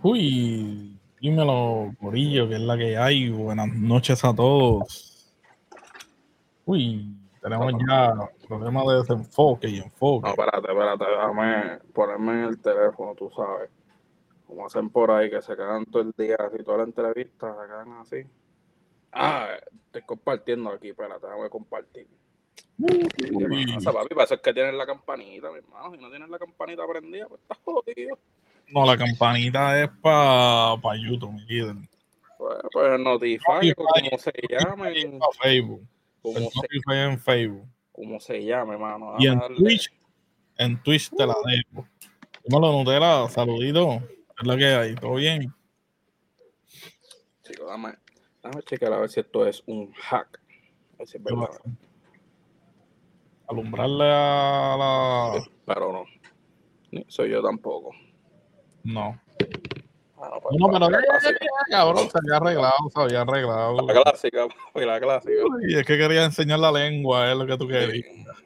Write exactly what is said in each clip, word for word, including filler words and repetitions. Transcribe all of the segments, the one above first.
Uy, dímelo, Corillo, que es la que hay. Buenas noches a todos. Uy, tenemos ya problemas de desenfoque y enfoque. No, espérate, espérate, déjame ponerme en el teléfono, tú sabes. Como hacen por ahí, que se quedan todo el día así, toda la entrevista, se quedan así. Ah, estoy compartiendo aquí, espérate, déjame compartir. ¿Qué pasa, papi? Para eso es que tienes la campanita, mi hermano. Si no tienes la campanita prendida, pues estás jodido. No, la campanita es para pa YouTube, mi líder. Pues, pues Notify, o como se llame. Para Facebook. Como El se, Notify en Facebook. como se llame, hermano. Y en Darle. Twitch, en Twitch te la dejo. Dímelo, Nutella, saludito. Es la que hay, ¿todo bien? Chico, dame, dame checar a ver si esto es un hack. A ver si es verdad. Alumbrarle a la... Pero no. Ni soy yo tampoco. No. Ah, no, pues, No, pero la ya, ya, ya, cabrón, se había arreglado, se había arreglado. La clásica, papi, la clásica. Uy, es que quería enseñar la lengua, es lo que tú querías.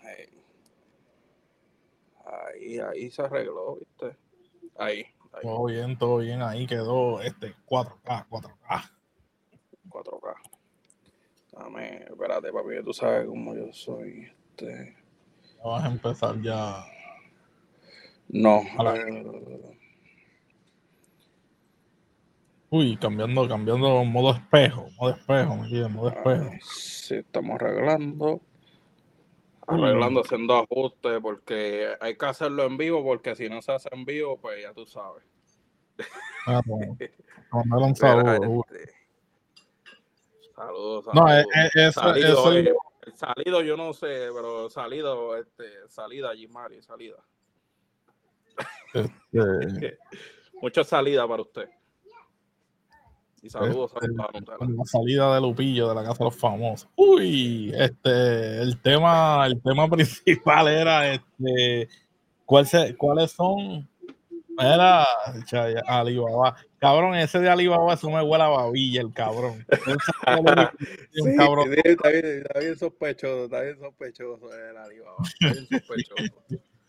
Ahí, ahí se arregló, ¿viste? Ahí, ahí. Todo bien, todo bien, ahí quedó este cuatro K, cuatro K. cuatro K. Dame, espérate, papi, tú sabes cómo yo soy. Este... Vamos a empezar ya. No. Eh... Uy, cambiando, cambiando modo espejo, modo espejo, me quiere, modo espejo. Sí, estamos arreglando. Arreglando, Uy. haciendo ajustes, porque hay que hacerlo en vivo, porque si no se hace en vivo, pues ya tú sabes. Ah, no. Mandarle un saludo. Este... Saludos, saludos. No, es, es, eso, salido, eso eh, el salido yo no sé, pero salido, este, salida Jimari, salida. Este... Mucha salida para usted. Y saludos, este, saludos a Nutella. La salida de Lupillo de la Casa de los Famosos. Uy, este, el tema, el tema principal era este, ¿cuál se, ¿cuáles son? Era Alibaba. Cabrón, ese de Alibaba eso me huele a babilla, el cabrón. Sí, un cabrón. Sí, está, bien, está bien sospechoso, está bien sospechoso el Alibaba. Está bien sospechoso.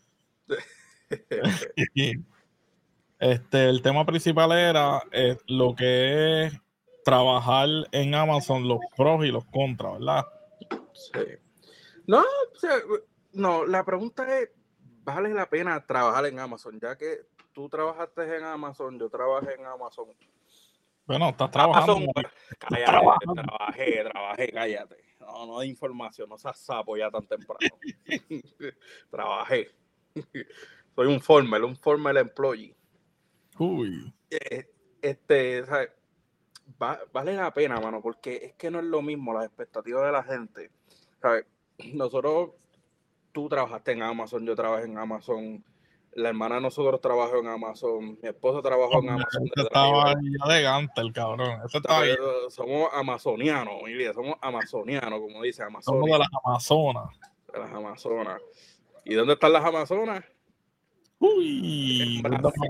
Este, el tema principal era eh, lo que es trabajar en Amazon, los pros y los contras, ¿verdad? Sí. No, o sea, no, la pregunta es, ¿vale la pena trabajar en Amazon? Ya que tú trabajaste en Amazon, yo trabajé en Amazon. Bueno, estás trabajando. Amazon, cállate, trabajando. trabajé, trabajé, cállate. No, no hay información, no seas sapo ya tan temprano. Trabajé. Soy un former, un former employee. Uy. Este, ¿sabes? Va, vale la pena, mano, porque es que no es lo mismo las expectativas de la gente. ¿Sabes? Nosotros, tú trabajaste en Amazon, yo trabajé en Amazon, la hermana de nosotros trabajó en Amazon, mi esposo trabajó en Amazon. Ese estaba elegante, el cabrón. Ese estaba somos amazonianos, mi vida, somos amazonianos, como dice Amazonia. Somos de las Amazonas. De las Amazonas. ¿Y dónde están las Amazonas? Uy.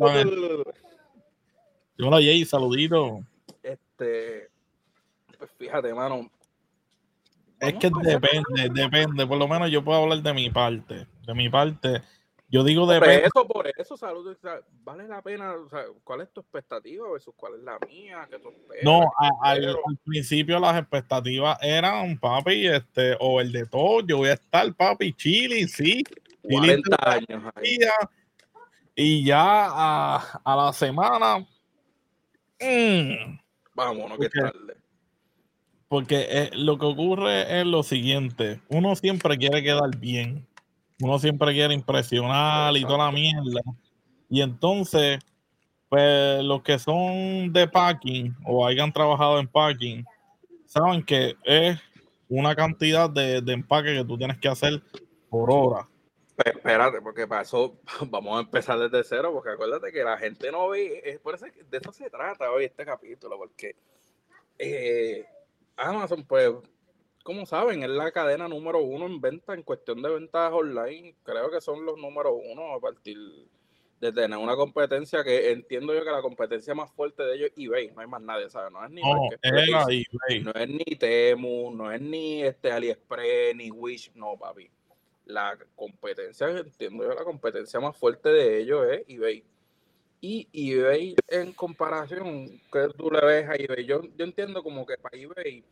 Hola, Jay, saludito. Este, pues fíjate, mano. Es que depende, depende. Por lo menos yo puedo hablar de mi parte. De mi parte, yo digo por depende. Eso, por eso, salud. O sea, ¿vale la pena? O sea, ¿cuál es tu expectativa versus cuál es la mía? ¿Qué tú esperas? No, a, al, al principio las expectativas eran, papi, este, o el de todo, yo voy a estar, papi, chili, sí. cuarenta años ahí. Y ya a, a la semana, mmm, vámonos, que es tarde. Porque eh, lo que ocurre es lo siguiente, uno siempre quiere quedar bien, uno siempre quiere impresionar. Exacto. Y toda la mierda. Y entonces, pues los que son de packing o hayan trabajado en packing, saben que es una cantidad de, de empaque que tú tienes que hacer por hora. Pero espérate, porque para eso vamos a empezar desde cero, porque acuérdate que la gente no ve, es por eso, de eso se trata hoy este capítulo, porque eh, Amazon, pues, como saben, es la cadena número uno en venta, en cuestión de ventas online. Creo que son los número uno a partir de tener una competencia que entiendo yo que la competencia más fuerte de ellos es eBay. No hay más nadie, ¿sabes? No es ni no, Marketplace, no es ni Temu, no es ni este AliExpress, ni Wish, no, papi. La competencia, entiendo yo, la competencia más fuerte de ellos es eBay. Y eBay, en comparación, ¿qué tú le ves a eBay? Yo, yo entiendo como que para eBay,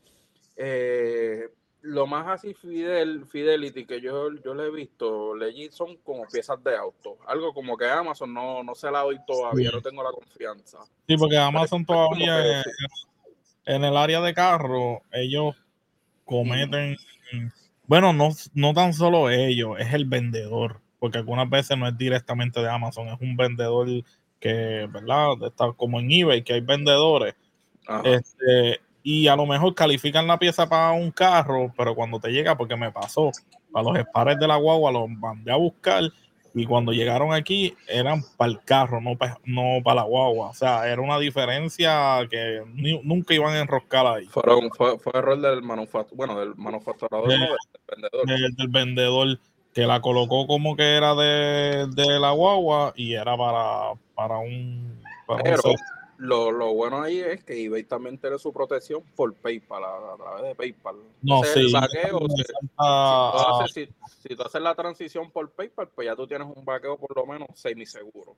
eh, lo más así fidel, fidelity que yo, yo le he visto, legit, son como piezas de auto. Algo como que Amazon no, no se la doy todavía, Sí, no tengo la confianza. sí, porque Pero Amazon es como todavía que en, sí. en el área de carro, ellos Mm. cometen, bueno, no, no tan solo ellos, es el vendedor, porque algunas veces no es directamente de Amazon, es un vendedor que, ¿verdad? Está como en eBay, que hay vendedores, Ajá. este, y a lo mejor califican la pieza para un carro, pero cuando te llega, porque me pasó, a los espares de la guagua los mandé a buscar y cuando llegaron aquí eran para el carro, no para no para la guagua. O sea, era una diferencia que ni- nunca iban a enroscar ahí. Fueron, fue, fue error del manufacturador, bueno, del manufacturador, De- no del vendedor. de- del vendedor que la colocó como que era de, de la guagua y era para, para un para un Pero set. lo, lo bueno ahí es que eBay también tiene su protección por PayPal, a, a través de PayPal. No, Ese es el sí, vaqueo. me Si, falta, si tú ah, haces, si, si tú haces la transición por PayPal, pues ya tú tienes un vaqueo por lo menos semiseguro.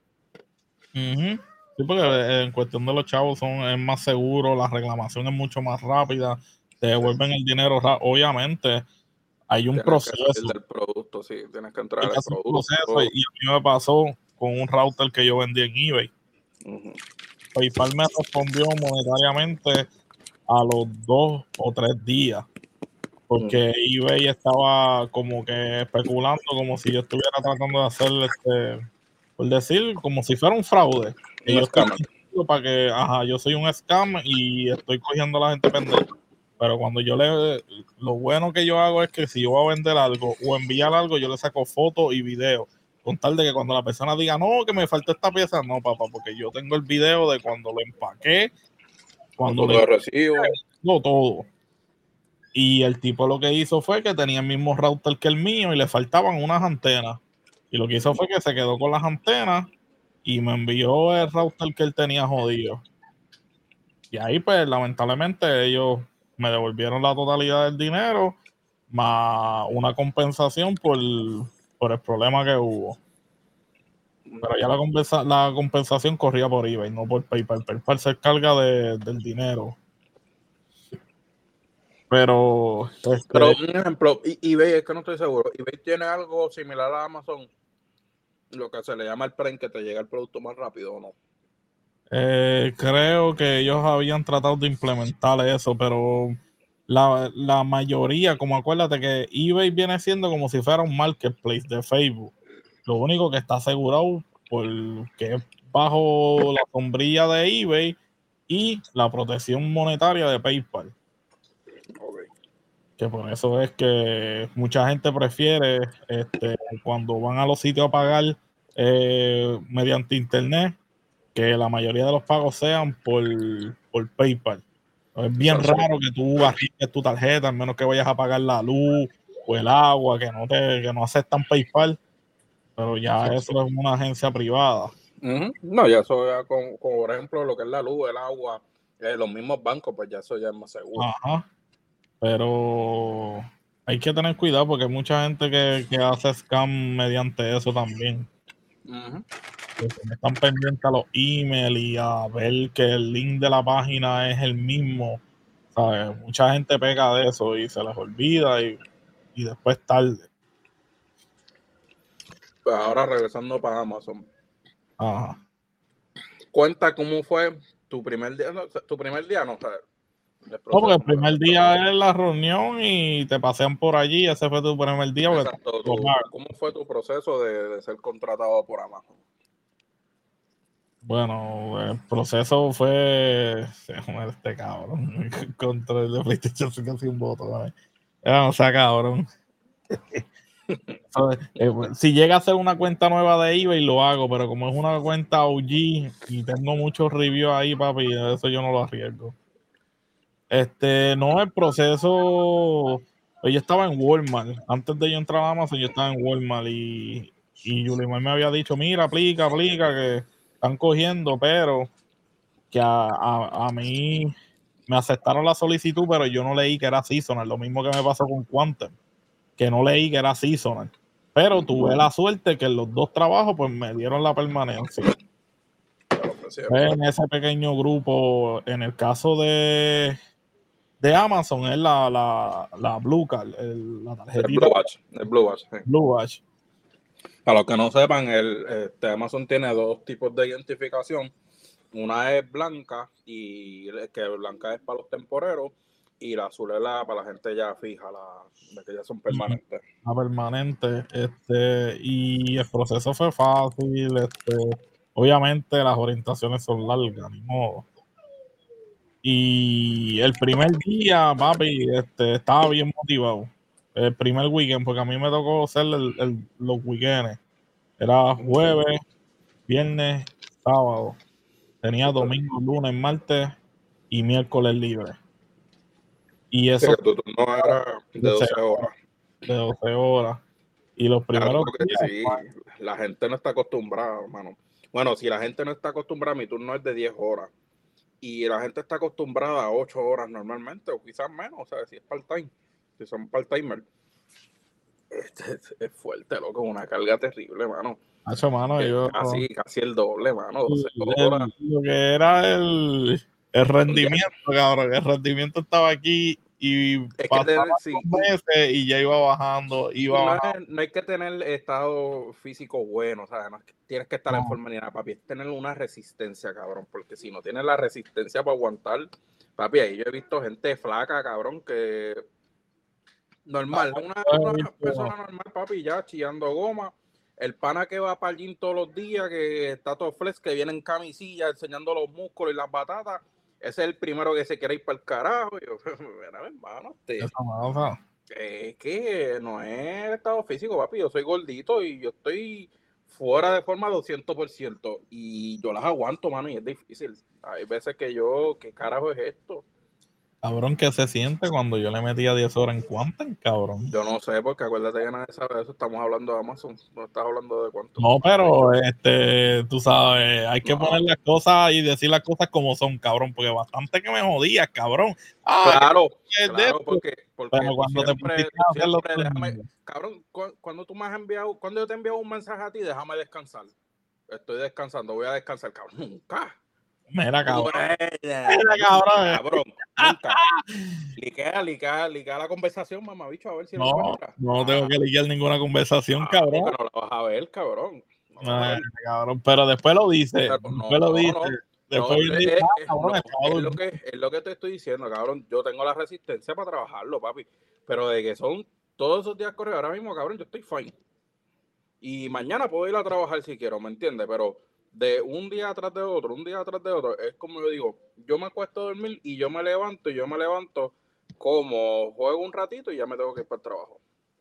ujú. Sí, porque eh, en cuestión de los chavos son, es más seguro, la reclamación es mucho más rápida, te Sí. devuelven el dinero. ra- Obviamente, hay un Tienes que salir proceso, del producto, sí, tienes que hay entrar que al hacer un proceso, y producto. y a mí me pasó con un router que yo vendí en eBay. Ujú. PayPal me respondió monetariamente a los dos o tres días, Ujú. porque eBay estaba como que especulando como si yo estuviera tratando de hacer, este, por decir, como si fuera un fraude. Que Un yo estoy escáner. mintiendo para que, ajá, yo soy un scam y estoy cogiendo a la gente pendeja. Pero cuando yo le, lo bueno que yo hago es que si yo voy a vender algo o enviar algo, yo le saco foto y video. Con tal de que cuando la persona diga, no, que me falta esta pieza, no, papá, porque yo tengo el video de cuando lo empaqué, Una cuando lo foto de recibo. no todo. Y el tipo lo que hizo fue que tenía el mismo router que el mío y le faltaban unas antenas. Y lo que hizo fue que se quedó con las antenas y me envió el router que él tenía jodido. Y ahí, pues, lamentablemente, ellos me devolvieron la totalidad del dinero más una compensación por, por el problema que hubo. Pero ya la, compensa, la compensación corría por eBay, no por PayPal. PayPal se carga de, del dinero. Pero, Pero este, un ejemplo, e- eBay, es que no estoy seguro. eBay tiene algo similar a Amazon, lo que se le llama el Prime, que te llega el producto más rápido o no. Eh, creo que ellos habían tratado de implementar eso, pero la, la mayoría, como acuérdate que eBay viene siendo como si fuera un marketplace de Facebook. Lo único que está asegurado porque es bajo la sombrilla de eBay y la protección monetaria de PayPal. Okay. Que por eso es que mucha gente prefiere, este, cuando van a los sitios a pagar eh, mediante internet, que la mayoría de los pagos sean por, por PayPal. Es bien Exacto. raro que tú arriesgues tu tarjeta, al menos que vayas a pagar la luz o el agua, que no te, que no aceptan PayPal, pero ya eso es una agencia privada. Ujú. No, ya eso ya con, con, por ejemplo, lo que es la luz, el agua, eh, los mismos bancos, pues ya eso ya es más seguro. Ajá. Pero hay que tener cuidado porque hay mucha gente que, que hace scam mediante eso también. Ujú. Que están pendientes a los emails y a ver que el link de la página es el mismo. ¿Sabes? Mucha gente pega de eso y se les olvida y, y después tarde. Pues ahora regresando para Amazon, Ajá. cuenta cómo fue tu primer día, no, tu primer día, no, o sea, el No, porque proceso, el no, primer el día proceso. es la reunión y te pasean por allí. Ese fue tu primer día. Porque Exacto, tú- tu, tu- ¿cómo fue tu proceso de, de ser contratado por Amazon? bueno, el proceso fue este cabrón contra el de PlayStation cinco sin voto. ¿Sabes? Era, o sea, cabrón. ¿Sabes? Eh, pues, si llega a ser una cuenta nueva de eBay, lo hago, pero como es una cuenta O G y tengo muchos reviews ahí, papi, eso yo no lo arriesgo. Este, no, el proceso. Yo estaba en Walmart. Antes de yo entrar a Amazon, yo estaba en Walmart y, y Yulimar me había dicho: mira, aplica, aplica, que están cogiendo, pero que a, a, a mí me aceptaron la solicitud, pero yo no leí que era seasonal. Lo mismo que me pasó con Quantum, que no leí que era seasonal. Pero tuve la suerte que en los dos trabajos, pues me dieron la permanencia. siempre. En ese pequeño grupo, en el caso de, de Amazon, es la, la, la Blue Card, el, la tarjetita. El Blue Watch. El Blue Watch, sí. Blue Watch. Para los que no sepan, el, este, Amazon tiene dos tipos de identificación. Una es blanca, y que blanca es para los temporeros, y la azul es la, para la gente ya fija, la, de que ya son permanentes. La permanente, este, y el proceso fue fácil, este, obviamente las orientaciones son largas, ni modo. Y el primer día, papi, este, estaba bien motivado. El primer weekend, porque a mí me tocó hacer el, el, los weekends. Era jueves, viernes, sábado. Tenía domingo, lunes, martes y miércoles libre. Y eso. Sí, que tu turno era de doce horas. De doce horas. Y los primeros claro, días, sí, la gente no está acostumbrada, hermano. Bueno, si la gente no está acostumbrada, mi turno es de diez horas. Y la gente está acostumbrada a ocho horas normalmente, o quizás menos, o sea, si es part-time, si son part-timer. Este es, es fuerte, loco, una carga terrible, mano. Hacho, mano, yo, casi, casi el doble, mano, doce el, horas. Lo que era el, el rendimiento, cabrón, el rendimiento estaba aquí y es pasaba que sí, meses y ya iba bajando, iba no, bajando. Es, no hay que tener estado físico bueno, o sea, no es que tienes que estar no. en forma ni nada, papi, es tener una resistencia, cabrón, porque si no tienes la resistencia para aguantar, papi, ahí yo he visto gente flaca, cabrón, que normal, una, una persona normal, papi, ya chillando goma, el pana que va para el gym todos los días, que está todo flex, que viene en camisilla enseñando los músculos y las batatas, ese es el primero que se quiere ir para el carajo. Y yo, mira, hermano, te, es que no es estado físico, papi, yo soy gordito y yo estoy fuera de forma doscientos por ciento y yo las aguanto, mano, y es difícil. Hay veces que yo, ¿qué carajo es esto? Cabrón, ¿qué se siente cuando yo le metía diez horas en Quantum, cabrón? Yo no sé, porque acuérdate que nadie sabe eso. Estamos hablando de Amazon. No estás hablando de cuánto. No, pero este, tú sabes, hay que no. poner las cosas y decir las cosas como son, cabrón, porque bastante que me jodías, cabrón. Ah, claro, que, claro, porque, porque pero cuando siempre, te pusiste a hacerlo, déjame, cabrón, cuando tú me has enviado, cuando yo te envío un mensaje a ti, déjame descansar. Estoy descansando, voy a descansar, cabrón, nunca. Mira, cabrón. Mira, cabrón. Cabrón, nunca. Liquea, liquea, liquea la conversación, mamá, bicho, a ver si no, lo encuentras. No ah. tengo que liquear ninguna conversación, ah, cabrón. No la vas a ver, cabrón. No Ay, ver. Cabrón, pero después lo dice. Pero después no, lo no, dice. no. Después no, dice, es, ah, es, cabrón, no, es, lo que, es lo que te estoy diciendo, cabrón. Yo tengo la resistencia para trabajarlo, papi. Pero de que son todos esos días corridos, ahora mismo, cabrón, yo estoy fine. Y mañana puedo ir a trabajar si quiero, ¿me entiendes? Pero de un día atrás de otro, un día atrás de otro, es como yo digo, yo me acuesto a dormir y yo me levanto, y yo me levanto como juego un ratito y ya me tengo que ir para el trabajo.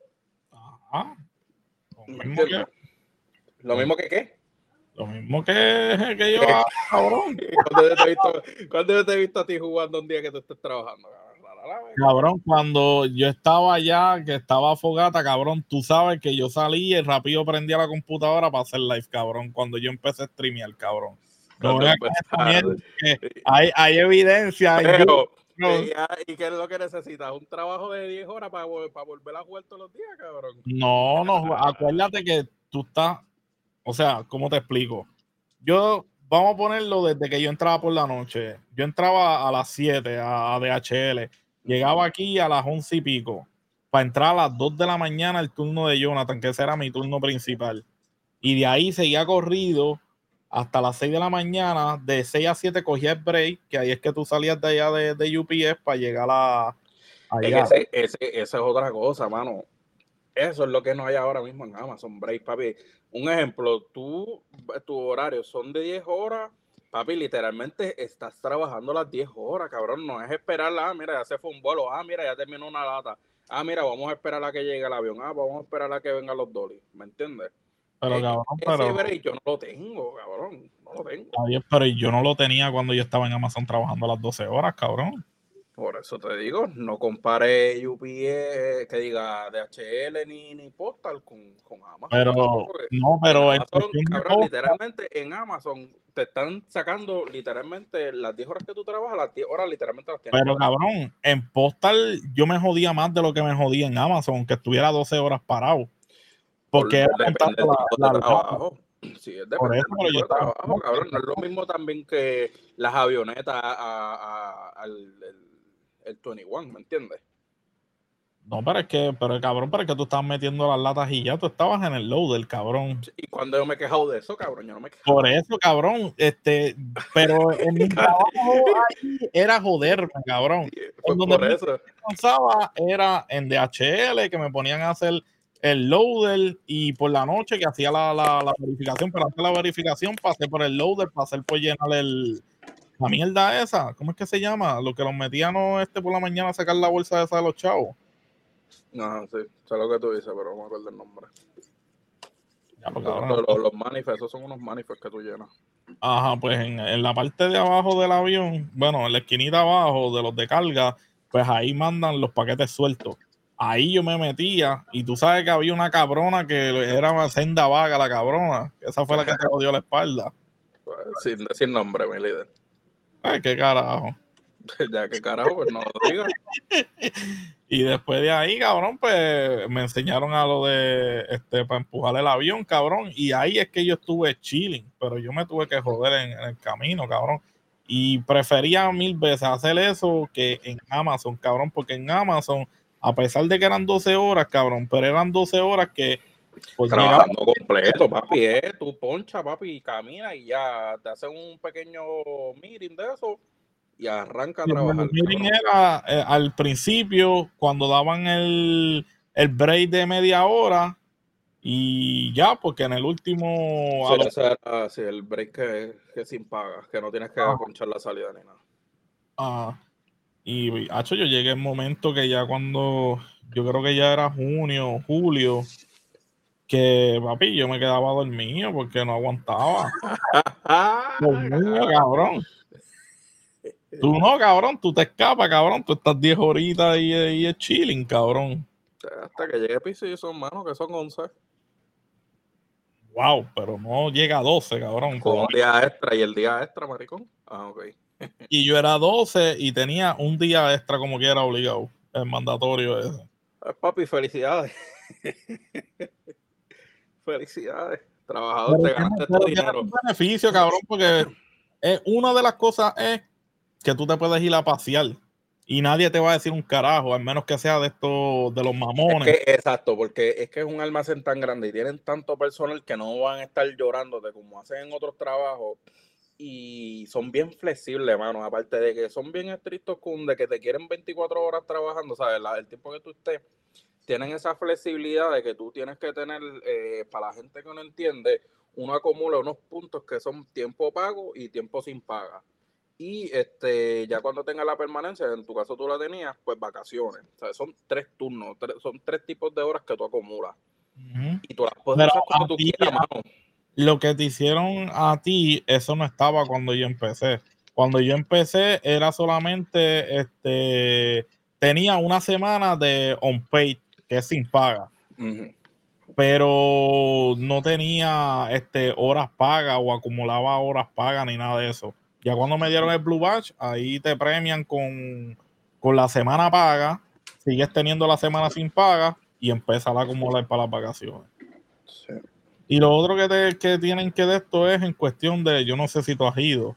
Ajá. ¿Me entiendes? Que, ¿Lo mismo que qué? Lo mismo que, que yo, hago, cabrón. ¿Cuándo yo, te he visto, ¿Cuándo yo te he visto a ti jugando un día que tú estés trabajando, cabrón? Cabrón, cuando yo estaba allá, que estaba fogata, cabrón, tú sabes que yo salí y rápido prendí a la computadora para hacer live, cabrón, cuando yo empecé a streamear, cabrón. No voy a que hay, hay evidencia. Pero, no. ¿Y, ¿Y qué es lo que necesitas? ¿Un trabajo de diez horas para, para volver a jugar todos los días, cabrón? No, no, acuérdate que tú estás, o sea, ¿cómo te explico? Yo, vamos a ponerlo desde que yo entraba por la noche. Yo entraba a las siete a, a D H L. Llegaba aquí a las once y pico para entrar a las dos de la mañana el turno de Jonathan, que ese era mi turno principal. Y de ahí seguía corrido hasta las seis de la mañana. De seis a siete cogía el break, que ahí es que tú salías de allá de, de U P S para llegar a allá. Es que ese, ese, esa es otra cosa, mano. Eso es lo que no hay ahora mismo en Amazon break, papi. Un ejemplo, tú, tu horario son de diez horas. Papi, literalmente estás trabajando las diez horas, cabrón. No es esperar, ah, mira, ya se fue un vuelo. Ah, mira, ya terminó una lata. Ah, mira, vamos a esperar a que llegue el avión. Ah, vamos a esperar a que vengan los dolly. ¿Me entiendes? Pero, eh, cabrón, ese pero... break yo no lo tengo, cabrón. No lo tengo. Ay, pero yo no lo tenía cuando yo estaba en Amazon trabajando las doce horas, cabrón. Por eso te digo, no compare U P S, que diga D H L ni, ni Postal con, con Amazon. Pero, no, pero en Amazon, en cabrón, literalmente en Amazon te están sacando literalmente las diez horas que tú trabajas, las diez horas literalmente las tienes. Pero cabrón, en Postal yo me jodía más de lo que me jodía en Amazon, que estuviera doce horas parado. Porque Por, depende de la, la trabajo. Sí, es Por depende eso, del pero tipo yo de estaba... trabajo, cabrón. No es lo mismo también que las avionetas a, a- al el, el veintiuno, ¿me entiendes? No, pero es que, pero cabrón, pero es que tú estabas metiendo las latas y ya tú estabas en el loader, cabrón. Y cuando yo me he quejado de eso, cabrón, yo no me he Por quejado. eso, cabrón, este, pero en mi trabajo ahí era joderme, cabrón. En Pues donde por me eso. cansaba era en D H L, que me ponían a hacer el loader, y por la noche que hacía la, la, la verificación. Pero antes de la verificación pasé por el loader para hacer por llenar el, la mierda esa. ¿Cómo es que se llama? Lo que los metían este por la mañana a sacar la bolsa esa de los chavos. No, sí, sé lo que tú dices, pero no me acuerdo el nombre. Ya lo Los, cabrón. los, los manifestos, esos son unos manifestos que tú llenas. Ajá, pues en, en la parte de abajo del avión, bueno, en la esquinita abajo de los de carga, pues ahí mandan los paquetes sueltos. Ahí yo me metía y tú sabes que había una cabrona que era una senda vaga, la cabrona. Esa fue la que te jodió la espalda. Pues, sin decir nombre, mi líder. Ay, qué carajo. Ya que carajo, pues no lo digas. Y después de ahí, cabrón, pues me enseñaron a lo de, este, para empujar el avión, cabrón. Y ahí es que yo estuve chilling, pero yo me tuve que joder en, en el camino, cabrón. Y prefería mil veces hacer eso que en Amazon, cabrón, porque en Amazon, a pesar de que eran doce horas, cabrón, pero eran doce horas que pues llegaba. Trabajando completo, papi, eh. Tú poncha, papi, y camina y ya te hacen un pequeño meeting de eso y arranca a Y el trabajar, meeting cabrón. era eh, al principio, cuando daban el, el break de media hora. Y ya, porque en el último. Sí, A lo, ese era sí, el break que, que sin paga, que no tienes que ah, ponchar la salida ni nada. ah, y hacho, yo llegué en momento que ya cuando. Yo creo que ya era junio, julio. Que papi, yo me quedaba dormido porque no aguantaba. Dormido, cabrón. Tú no, cabrón, tú te escapas, cabrón. Tú estás diez horitas y, y es chilling, cabrón. Hasta que llegue piso y son manos que son once. Wow, pero no llega a doce, cabrón. Con un Todavía. día extra y el día extra, maricón. Ah, ok. Y yo era doce y tenía un día extra como que era obligado. El mandatorio ese. Ay, papi, felicidades. Felicidades. Trabajador, Pero te tiene, ganaste tu pero tiene dinero. un beneficio, cabrón, porque eh, una de las cosas es que tú te puedes ir a pasear y nadie te va a decir un carajo, al menos que sea de estos, de los Es mamones. que, exacto, porque es que es un almacén tan grande y tienen tanto personal que no van a estar llorándote como hacen en otros trabajos y son bien flexibles, mano. Aparte de que son bien estrictos con de que te quieren veinticuatro horas trabajando, ¿sabes? La, el tiempo que tú estés, tienen esa flexibilidad de que tú tienes que tener, eh, para la gente que no entiende, uno acumula unos puntos que son tiempo pago y tiempo sin paga. Y este, ya cuando tengas la permanencia, en tu caso tú la tenías, pues vacaciones. O sea, son tres turnos, tres, son tres tipos de horas que tú acumulas. Ujú. Y tú las puedes Pero usar cuando a tú ti, quieras, a- mano. lo que te hicieron a ti, eso no estaba cuando yo empecé. Cuando yo empecé era solamente, este, tenía una semana de on-paid, que es sin paga. Uh-huh. Pero no tenía este, horas pagas o acumulaba horas pagas ni nada de eso. Ya cuando me dieron el Blue Badge, ahí te premian con, con la semana paga, sigues teniendo la semana sin paga y empiezas a acumular para las vacaciones. Sí. Y lo otro que, te, que tienen que de esto es en cuestión de, yo no sé si tú has ido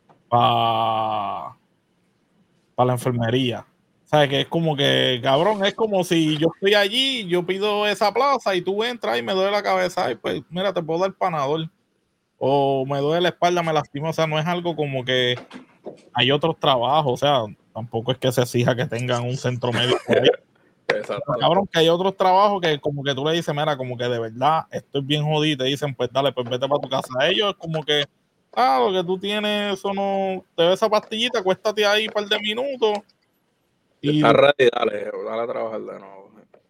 para pa la enfermería. O sea, que es como que, cabrón, es como si yo estoy allí, yo pido esa plaza y tú entras y me duele la cabeza y pues, mira, te puedo dar panador. O me duele la espalda, me lastima. O sea, no es algo como que hay otros trabajos. O sea, tampoco es que se exija que tengan un centro médico ahí. Pero, Exacto. cabrón, que hay otros trabajos que como que tú le dices, mira, como que de verdad estoy bien jodido y te dicen, pues dale, pues vete para tu casa. A ellos es como que, ah, lo que tú tienes, eso no, te ves esa pastillita, acuéstate ahí un par de minutos. Y Está ready, dale, dale a trabajar de nuevo.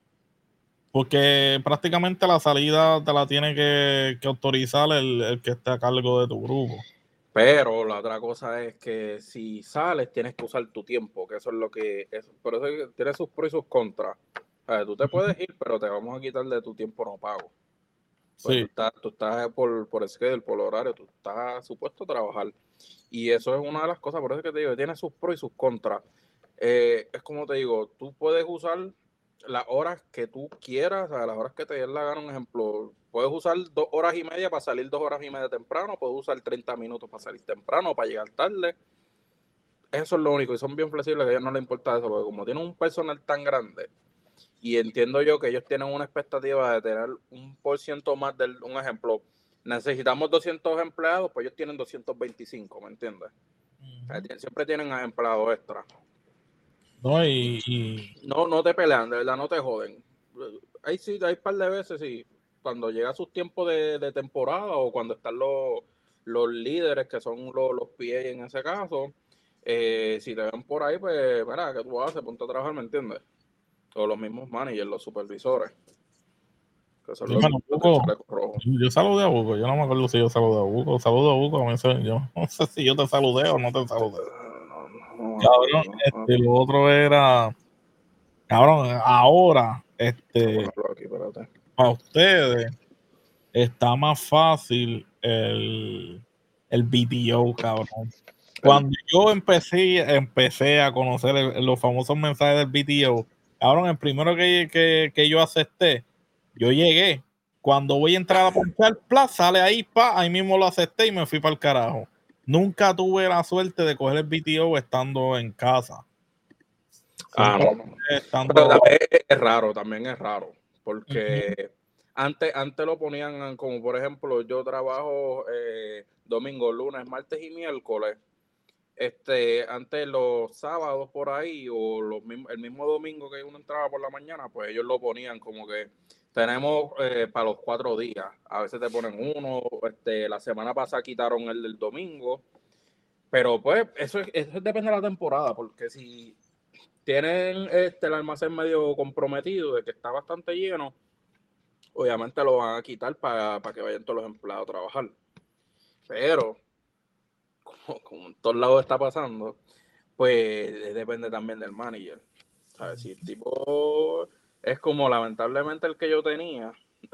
porque prácticamente la salida te la tiene que, que autorizar el, el que esté a cargo de tu grupo. Pero la otra cosa es que si sales tienes que usar tu tiempo, que eso es lo que es. Por eso es que tiene sus pros y sus contras. O sea, tú te puedes ir, pero te vamos a quitar de tu tiempo no pago. Pues tú Sí. estás, tú estás por, por schedule, por horario, tú estás supuesto a trabajar. Y eso es una de las cosas, por eso es que te digo, tiene sus pros y sus contras. Eh, es como te digo, tú puedes usar las horas que tú quieras, a las horas que te den la gana, un ejemplo, puedes usar dos horas y media para salir dos horas y media temprano, puedes usar treinta minutos para salir temprano, para llegar tarde. Eso es lo único, y son bien flexibles, que a ellos no les importa eso, porque como tienen un personal tan grande, y entiendo yo que ellos tienen una expectativa de tener un por ciento más del, un ejemplo, necesitamos doscientos empleados, pues ellos tienen doscientos veinticinco, ¿me entiendes? Uh-huh. O sea, siempre tienen empleados extra. No, y, y... No, no te pelean, de verdad, no te joden. Hay sí, hay un par de veces, sí, cuando llega sus tiempos de, de temporada o cuando están los, los líderes, que son los, los P A en ese caso, eh, si te ven por ahí, pues, mira, ¿qué tú haces? Ponte a trabajar, ¿me entiendes? O los mismos managers, los supervisores. Que son los, bueno, los Buco, rojos. yo saludé a Buco, yo no me acuerdo si yo saludé a Buco. Saludo a Buco, a mí se, yo no sé si yo te saludé o no te saludé. No, no, no, cabrón, no, este, lo otro era, cabrón, ahora, este, aquí, para ustedes está más fácil el, el B T O, cabrón. Cuando el... yo empecé, empecé a conocer el, los famosos mensajes del B T O, cabrón, el primero que, que, que yo acepté, yo llegué. Cuando voy a entrar a ponchar, plaza, sale ahí, pa, ahí mismo lo acepté y me fui para el carajo. Nunca tuve la suerte de coger el B T O estando en casa. Ah, no, no. Estando... Pero también es raro, también es raro, porque uh-huh. antes, antes lo ponían como, por ejemplo, yo trabajo eh, domingo, lunes, martes y miércoles. Este, antes los sábados por ahí o los mismos, el mismo domingo que uno entraba por la mañana, pues ellos lo ponían como que tenemos eh, para los cuatro días. A veces te ponen uno, este, la semana pasada quitaron el del domingo, pero pues eso, eso depende de la temporada, porque si tienen este, el almacén medio comprometido de que está bastante lleno, obviamente lo van a quitar para, para que vayan todos los empleados a trabajar. Pero como, como en todos lados está pasando, pues depende también del manager. ¿Sabes? Si el tipo es como lamentablemente el que yo tenía,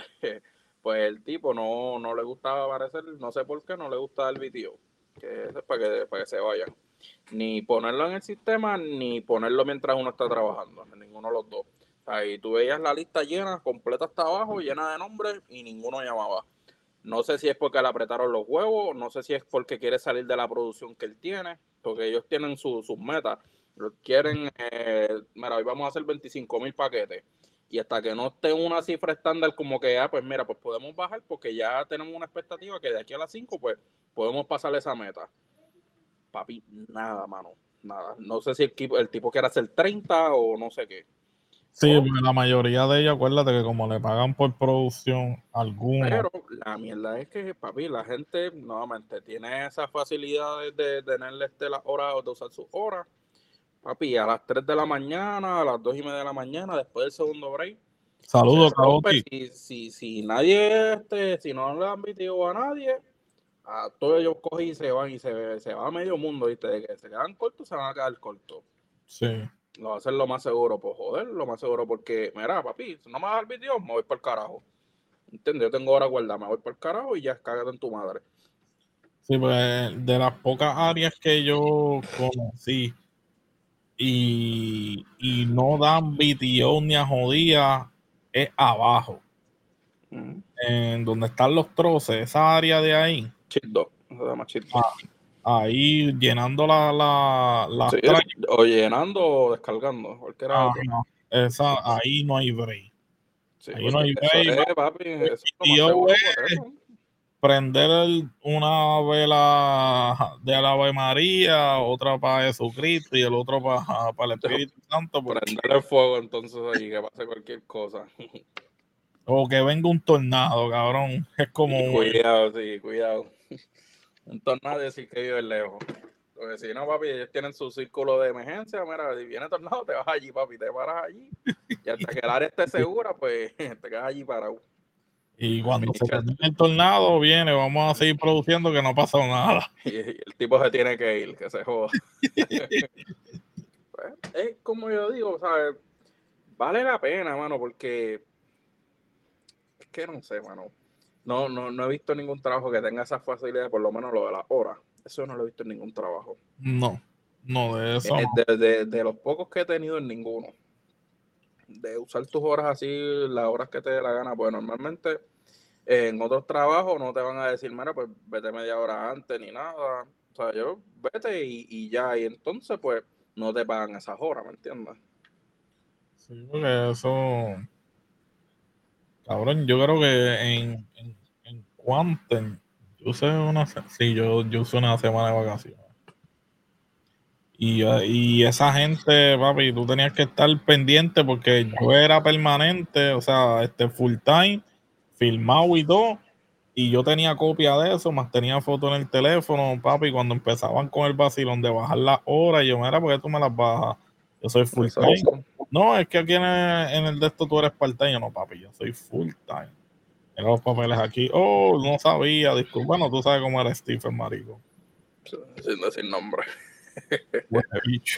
pues el tipo no, no le gustaba aparecer, no sé por qué, no le gustaba el B T O, que es para que, para que se vayan. Ni ponerlo en el sistema, ni ponerlo mientras uno está trabajando, ninguno de los dos. Ahí tú veías la lista llena, completa hasta abajo, llena de nombres, y ninguno llamaba. No sé si es porque le apretaron los huevos, no sé si es porque quiere salir de la producción que él tiene, porque ellos tienen sus su metas. Quieren, eh, mira, hoy vamos a hacer veinticinco mil paquetes. Y hasta que no esté una cifra estándar como que, ah, pues mira, pues podemos bajar porque ya tenemos una expectativa que de aquí a las cinco, pues podemos pasar esa meta. Papi, nada, mano, nada. No sé si el, el tipo quiere hacer treinta o no sé qué. Sí, oh, porque la mayoría de ellos, acuérdate que como le pagan por producción, algunos. Pero la mierda es que, papi, la gente nuevamente tiene esa facilidad de, de tener este, las horas, de usar sus horas. Papi, a las tres de la mañana, a las dos y media de la mañana, después del segundo break. Saludos, si, si, si nadie, este, si no le han metido a nadie, a todos ellos cogen y se van y se, se va a medio mundo, ¿viste? De que se quedan cortos, se van a quedar cortos. Sí. Lo va a hacer lo más seguro, pues joder, lo más seguro, porque, mira, papi, si no me vas al video, me voy para el carajo. ¿Entiendes? Yo tengo hora guardada, me voy para el carajo y ya cágate en tu madre. Sí, pues de las pocas áreas que yo conocí y, y no dan B T O ni a jodía es abajo. Uh-huh. En donde están los troces, esa área de ahí. Chito, se llama Chito. Ah, ahí llenando la, la, la sí, o llenando o descargando, cualquiera ah, no, esa, ahí no hay break. Sí, ahí no hay break. Eso es, papi, eso es lo más seguro por eso. Prender el, una vela de la Ave María, otra para Jesucristo y el otro para, para el Espíritu Santo. Prender el fuego entonces ahí, que pase cualquier cosa. O que venga un tornado, cabrón. Es como... Sí, cuidado, sí, cuidado. Un tornado decir que vive lejos. Porque si no, papi, ellos tienen su círculo de emergencia. Mira, si viene tornado, te vas allí, papi, te paras allí. Y hasta que el área esté segura, pues te quedas allí parado. Y cuando se termine el tornado, viene, vamos a seguir produciendo que no pasó nada. Y el tipo se tiene que ir, que se joda. Pues, es como yo digo, ¿sabes? Vale la pena, mano, porque es que no sé, mano. No, no, no he visto ningún trabajo que tenga esa facilidad, por lo menos lo de las horas. Eso no lo he visto en ningún trabajo. No, no, de eso. Eh, de, de, de los pocos que he tenido, en ninguno. de usar tus horas así, las horas que te dé la gana, pues normalmente eh, en otros trabajos no te van a decir, mira, pues vete media hora antes ni nada. O sea, yo vete y, y ya, y entonces pues no te pagan esas horas, ¿me entiendes? Sí, porque eso, cabrón, yo creo que en, en, en Quantum, yo usé una, se- sí, yo, yo usé una semana de vacaciones. Y, eh, y esa gente, papi, tú tenías que estar pendiente porque yo era permanente, o sea, este full time, filmado y todo. Y yo tenía copia de eso, más tenía foto en el teléfono, papi, cuando empezaban con el vacilón de bajar las horas, yo, mira, ¿por qué tú me las bajas? Yo soy full time. Exacto. No, es que aquí en el, en el de esto tú eres part-time. Yo, no, papi, yo soy full time. Mira los papeles aquí. Oh, no sabía, disculpa. Bueno, tú sabes cómo era Stephen, marico. Sin decir nombre. Huele bicho.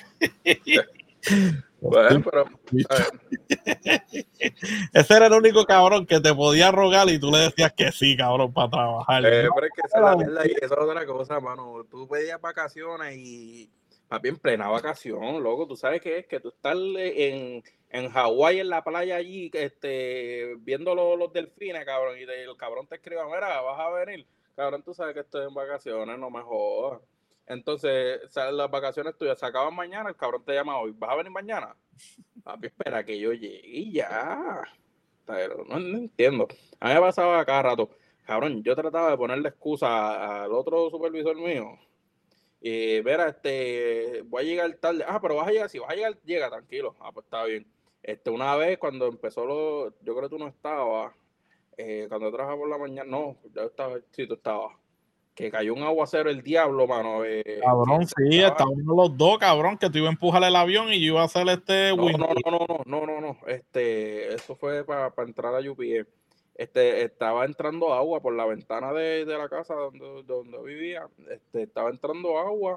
Bueno, pero Bicho. eh, Ese era el único cabrón que te podía rogar y tú le decías que sí, cabrón, para trabajar. eh, No, pero es que esa es la mierda y eso es otra cosa, mano. Tú pedías vacaciones y papi en plena vacación, loco. Tú sabes qué es que tú estás en, en Hawái, en la playa allí, este, viendo los, los delfines, cabrón, y te- el cabrón te escriba, mira, vas a venir. Cabrón, tú sabes que estoy en vacaciones, no me jodas. Entonces, o sea, las vacaciones tuyas se acaban mañana, el cabrón te llama hoy, ¿vas a venir mañana? Papi, espera que yo llegue y ya. Pero no, no entiendo. A mí me pasaba cada rato. Cabrón, yo trataba de ponerle excusa al otro supervisor mío. Y verá, este, voy a llegar tarde. Ah, pero vas a llegar, si vas a llegar, llega, tranquilo. Ah, pues está bien. Este, una vez cuando empezó lo, yo creo que tú no estabas, eh, cuando trabajaba por la mañana, no, yo estaba, sí, tú estabas. Que cayó un aguacero el diablo, mano. Eh, que cabrón, se sí, estaba. estábamos los dos, cabrón, que tú ibas a empujar el avión y yo iba a hacer este No, no, window. no, no, no, no, no, no. Este, eso fue para entrar a U P A. Este, estaba entrando agua por la ventana de, de la casa donde, donde vivía. Este, estaba entrando agua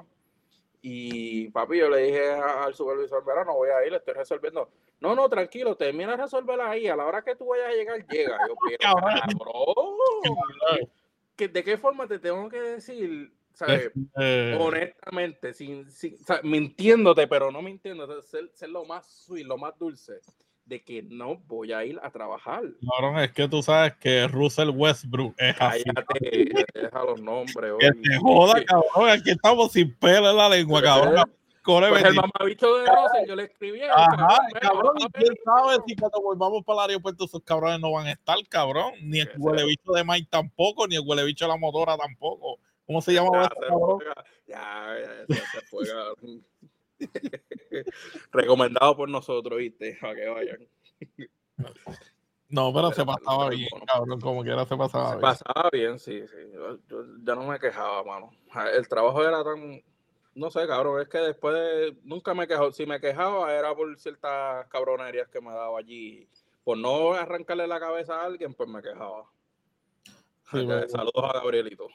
y papi, yo le dije a- al supervisor, verá, no voy a ir, le estoy resolviendo. No, no, tranquilo, termina de resolverla ahí. A la hora que tú vayas a llegar, llega. Yo, pero Cabrón, cabrón, ¿qué- qué- ¿de qué forma te tengo que decir? ¿Sabes? este, Honestamente, sin, sin, o sea, mintiéndote, pero no mintiéndote, ser, ser lo más sweet, lo más dulce, de que no voy a ir a trabajar. cabrón, es que tú sabes que Russell Westbrook es así. Cállate, deja los nombres, Que oye. te joda, cabrón, aquí estamos sin pelo en la lengua, cabrón. ¿Eh? Core Pues el bendito. mamabicho de Russell, yo le escribí, el Ajá, cabrón, mira, cabrón, vas y a quién venir, sabe cabrón. si cuando volvamos para el aeropuerto esos cabrones no van a estar, cabrón. Ni el Que huele se, bicho de Mike tampoco, ni el huele bicho de la motora tampoco. ¿Cómo se ya llamaba ese se cabrón? fue, ya, ya, ese se fue, cabrón. Recomendado por nosotros, viste, para que vayan. No, pero se Era, pasaba era el bien, bono. cabrón, como quiera se pasaba Se bien. pasaba bien, sí, sí. Yo, yo ya no me quejaba, mano. El trabajo era tan, no sé, cabrón, es que después de, nunca me quejó. Si me quejaba era por ciertas cabronerías que me daba allí. Por no arrancarle la cabeza a alguien, pues me quejaba. Sí, pero- Saludos a Gabrielito.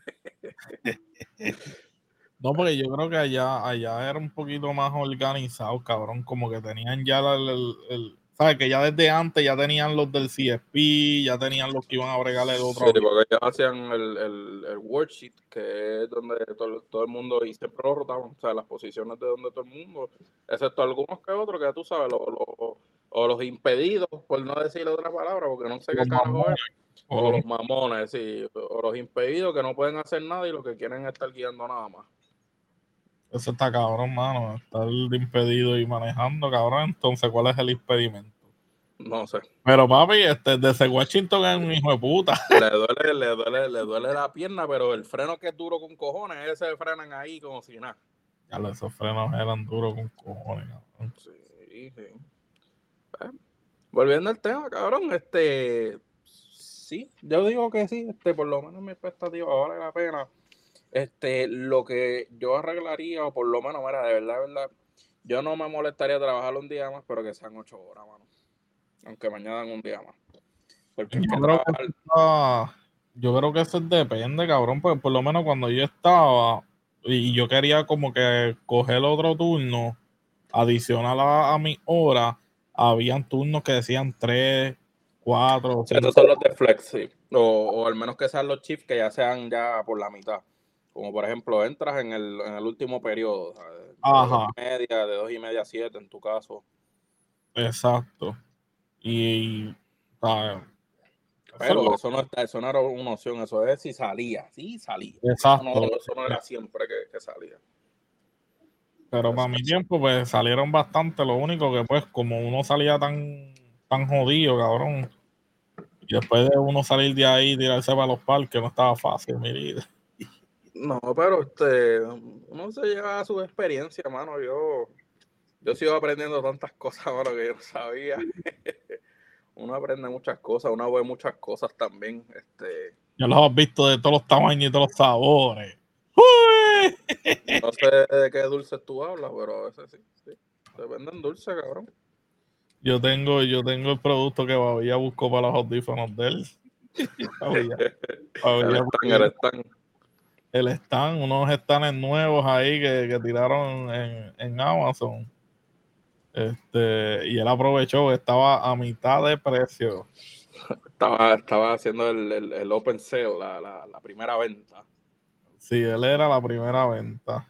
no, porque yo creo que allá, allá era un poquito más organizado, cabrón, como que tenían ya el, el, el- ¿sabes? Que ya desde antes ya tenían los del C S P, ya tenían los que iban a bregarle el otro Sí, avión. porque ellos hacían el, el, el worksheet, que es donde todo, todo el mundo, y siempre lo rotaban, o sea, las posiciones de donde todo el mundo, excepto algunos que otros, que ya tú sabes, los, los, o los impedidos, por no decir otra palabra, porque no sé Los qué carajo es, mamones, o o los- los mamones, sí, o los impedidos que no pueden hacer nada y lo que quieren es estar guiando nada más. eso está cabrón, mano, estar impedido y manejando, cabrón. Entonces, ¿cuál es el impedimento? No sé. Pero papi, este, desde Washington es un hijo de puta. Le duele, le duele, le duele la pierna, pero el freno que es duro con cojones, ese frenan ahí como si nada. Ya lo, esos frenos eran duros con cojones, cabrón. Sí, sí. Eh, Volviendo al tema, cabrón, este, sí, yo digo que sí, este, por lo menos mi expectativa vale la pena. Este, lo que yo arreglaría, o por lo menos, mira, de verdad, de verdad, yo no me molestaría trabajar un día más, pero que sean ocho horas, mano. Aunque mañana dan un día más. Porque es Yo que creo que eso trabajar, está- yo creo que eso depende, cabrón, porque por lo menos cuando yo estaba y yo quería como que coger otro turno adicional a, a mi hora, habían turnos que decían tres, cuatro o o sea, esos cinco. son los de flex, sí. O, o al menos que sean los shifts que ya sean ya por la mitad. Como por ejemplo, entras en el, en el último periodo, ¿sabes? De dos Ajá. y media, de dos y media a siete en tu caso. Exacto. Y, ¿sabes? Pero Eso eso no está, eso no era una opción, eso es si salía, sí salía. Eso no, exacto. eso no era siempre que, que salía. Pero para Eso. mi tiempo, pues salieron bastante. Lo único que, pues, como uno salía tan, tan jodido, cabrón. Y después de uno salir de ahí y tirarse para los parques, no estaba fácil, mi vida. No, pero este, uno se lleva a su experiencia, mano. Yo, yo sigo aprendiendo tantas cosas, mano, que yo no sabía. Uno aprende muchas cosas, uno ve muchas cosas también. Este, Yo los he visto de todos los tamaños y todos los sabores. ¡Uy! no sé de qué dulces tú hablas, pero a veces sí, sí. Se venden dulces, cabrón. Yo tengo, yo tengo el producto que Babilla buscó para los audífonos de él. Babilla, El Babilla, stand, el stand. el stand, unos stands nuevos ahí que, que tiraron en, en Amazon. Este, y él aprovechó que estaba a mitad de precio. Estaba, estaba haciendo el, el, el open sale, la, la, la primera venta. Sí, él era la primera venta.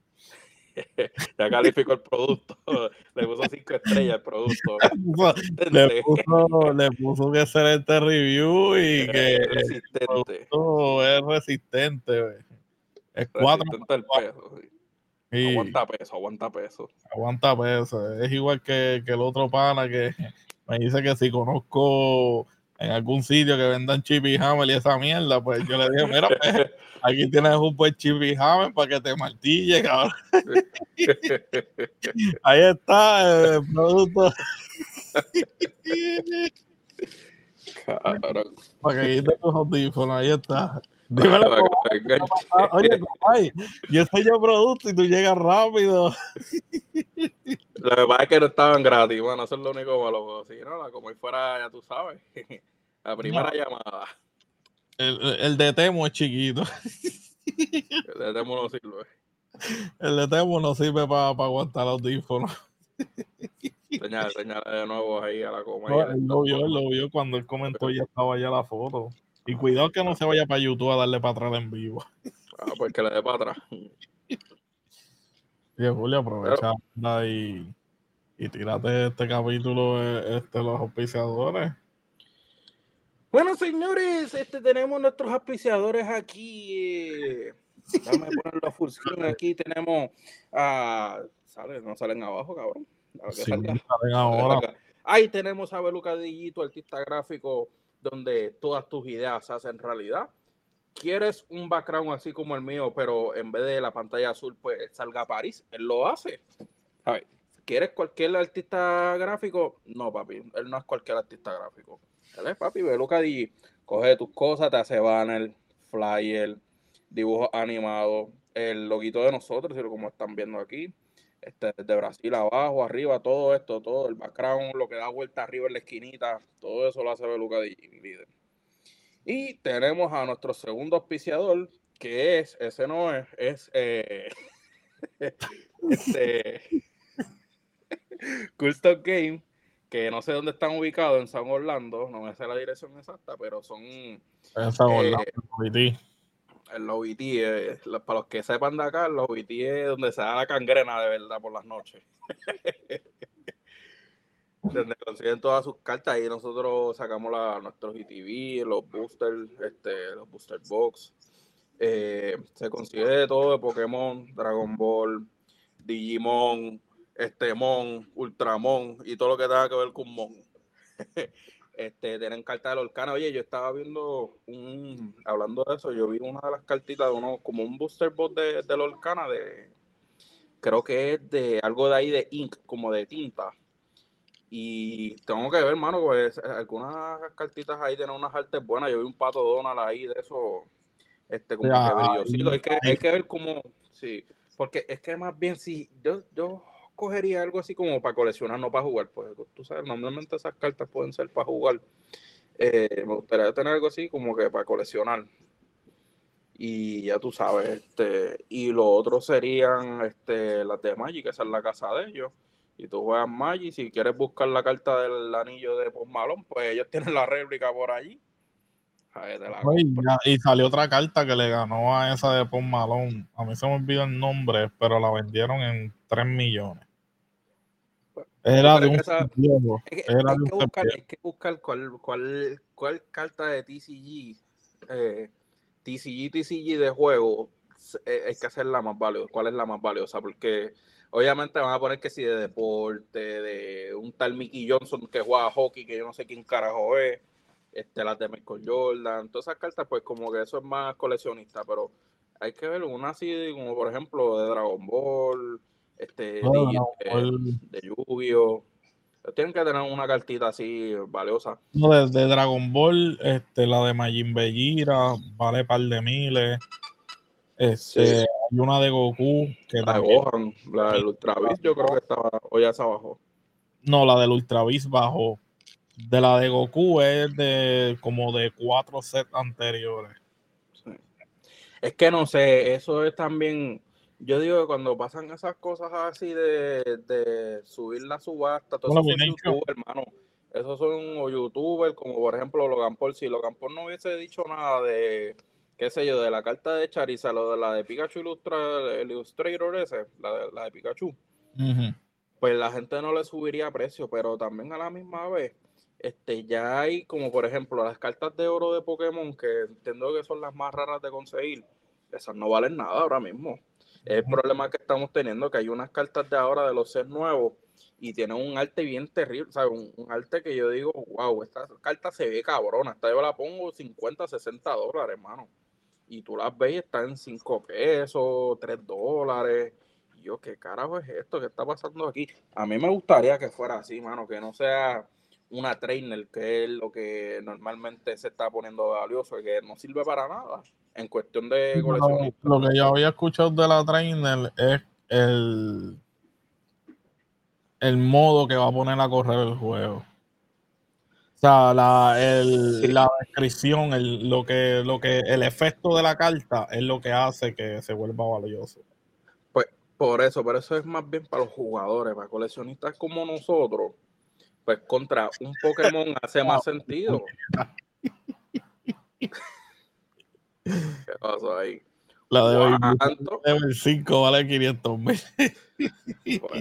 Ya calificó el producto, le puso cinco estrellas al producto. le, Resistente. puso, le puso que excelente review y que Eh, el resistente. producto es resistente. Wey. Es cuatro Resistente al peso. Sí. y Aguanta peso, aguanta peso. aguanta peso. Es igual que, que el otro pana que me dice que si conozco en algún sitio que vendan chip y hammer y esa mierda, pues yo le dije, mira, pues, aquí tienes un buen chip y hammer para que te martille, cabrón. Ahí está el producto. Cabrón. Para que quites tus audífonos, ahí está. Dímelo, Para que me enganche. oye, compadre, yo soy yo producto y tú llegas rápido. Lo que pasa es que no estaban gratis, bueno, eso es lo único malo. Si no, como si fuera, ya tú sabes, la primera No, llamada. el, el de Temo es chiquito. El demo no sirve. El de Temo no sirve para pa aguantar los audífonos. Señale, señale de nuevo ahí a la coma y No, el él lo stop. vio, él lo vio cuando él comentó, ya estaba ya la foto. Y cuidado que no se vaya para YouTube a darle para atrás en vivo. Ah, pues que le dé para atrás. Y Julio, Pero, aprovecha anda, y, y tírate este capítulo, eh, este, los auspiciadores. bueno, señores, este, tenemos nuestros auspiciadores aquí. Eh, déjame ponerlo a full screen aquí. Tenemos a. Uh, ¿sale? No salen abajo, cabrón. A que Sí, salga. salen A que ahora. salga. Ahí tenemos a Beluca Digito, artista gráfico, donde todas tus ideas se hacen realidad. ¿Quieres un background así como el mío, pero en vez de la pantalla azul, pues salga París? Él lo hace. A ver, ¿quieres cualquier artista gráfico? No, papi, él no es cualquier artista gráfico. Él es, papi, Beluca D. Coge tus cosas, te hace banner, flyer, dibujos animados, el loguito de nosotros, como están viendo aquí. Este, desde Brasil abajo, arriba, todo esto, todo el background, lo que da vuelta arriba en la esquinita, todo eso lo hace Beluca D, mi líder. Y tenemos a nuestro segundo auspiciador, que es, ese no es, es eh, este Cool Stock Game, que no sé dónde están ubicados, en San Orlando, no me sé la dirección exacta, pero son En San Orlando, eh, el O B T, eh, para los que sepan de acá, el O B T es donde se da la cangrena de verdad por las noches. Donde consiguen todas sus cartas y nosotros sacamos la, nuestros E T V, los boosters, este, los booster box. Eh, se consigue de todo de Pokémon, Dragon Ball, Digimon, este Mon, Ultramon y todo lo que tenga que ver con Mon. este, tienen cartas del Orcana. Oye, yo estaba viendo un, hablando de eso, yo vi una de las cartitas de uno, como un booster box de, del Orcana, de, creo que es de algo de ahí de ink, como de tinta. Y tengo que ver, hermano, pues algunas cartitas ahí tienen unas artes buenas. Yo vi un pato Donald ahí de eso, este, como que brillosito. Hay que, hay que ver cómo, sí, porque es que más bien si yo, yo cogería algo así como para coleccionar, no para jugar, pues tú sabes, normalmente esas cartas pueden ser para jugar. Eh, me gustaría tener algo así como que para coleccionar. Y ya tú sabes, este, y lo otro serían este, las de Magic, esa es la casa de ellos. Y tú juegas Magic, si quieres buscar la carta del anillo de Post Malone, pues ellos tienen la réplica por allí. Ahí te la y, ya, y salió otra carta que le ganó a esa de Post Malone. A mí se me olvidó el nombre, pero la vendieron en tres millones. Era de un esa, viejo. Es que, Era hay, de que un buscar, hay que buscar cuál, cuál, cuál carta de T C G, eh, T C G, T C G de juego, eh, hay que hacer la más valiosa. ¿Cuál es la más valiosa? Porque obviamente van a poner que si de deporte, de un tal Mickey Johnson que juega hockey, que yo no sé quién carajo es, este, las de Michael Jordan, todas esas cartas, pues como que eso es más coleccionista, pero hay que ver una así, como por ejemplo de Dragon Ball, este, no, de, no, de, el- de Yu-Gi-Oh! Tienen que tener una cartita así valiosa. no, de, de Dragon Ball, este, la de Majin Vegeta, vale par de miles. Sí. Este, hay una de Goku que La de también. Gohan, la del Ultra Beast, yo creo que estaba, o ya se bajó. No, la del Ultra Beast bajó. De la de Goku es de como de cuatro sets anteriores. Sí. Es que no sé, eso es también. Yo digo que cuando pasan esas cosas así de, de subir la subasta, todos Bueno, esos son Vination, youtubers, hermano. Esos son o youtubers, como por ejemplo Logan Paul. Si Logan Paul no hubiese dicho nada de, qué sé yo, de la carta de Charizard o de la de Pikachu Ilustra, el Illustrator ese, la de, la de Pikachu, uh-huh. pues la gente no le subiría precio, pero también a la misma vez, este, ya hay como por ejemplo las cartas de oro de Pokémon, que entiendo que son las más raras de conseguir, esas no valen nada ahora mismo. El Uh-huh. problema que estamos teniendo que hay unas cartas de ahora de los sets nuevos y tienen un arte bien terrible, ¿sabes? Un, un arte que yo digo, wow, esta carta se ve cabrona, esta yo la pongo cincuenta, sesenta dólares, hermano. Y tú las ves y están en cinco pesos, tres dólares. Y yo, ¿qué carajo es esto? ¿Qué está pasando aquí? A mí me gustaría que fuera así, mano, que no sea una trainer, que es lo que normalmente se está poniendo valioso, que no sirve para nada en cuestión de Lo, coleccionista. lo que yo había escuchado de la trainer es el, el modo que va a poner a correr el juego. O sea, la, el, Sí, la descripción, el, lo que, lo que, el efecto de la carta es lo que hace que se vuelva valioso. pues por eso, por eso es más bien para los jugadores, para coleccionistas como nosotros, pues contra un Pokémon hace más sentido. ¿Qué pasó ahí? La de hoy, ¿Cuánto? el cinco vale quinientos mil. Pues,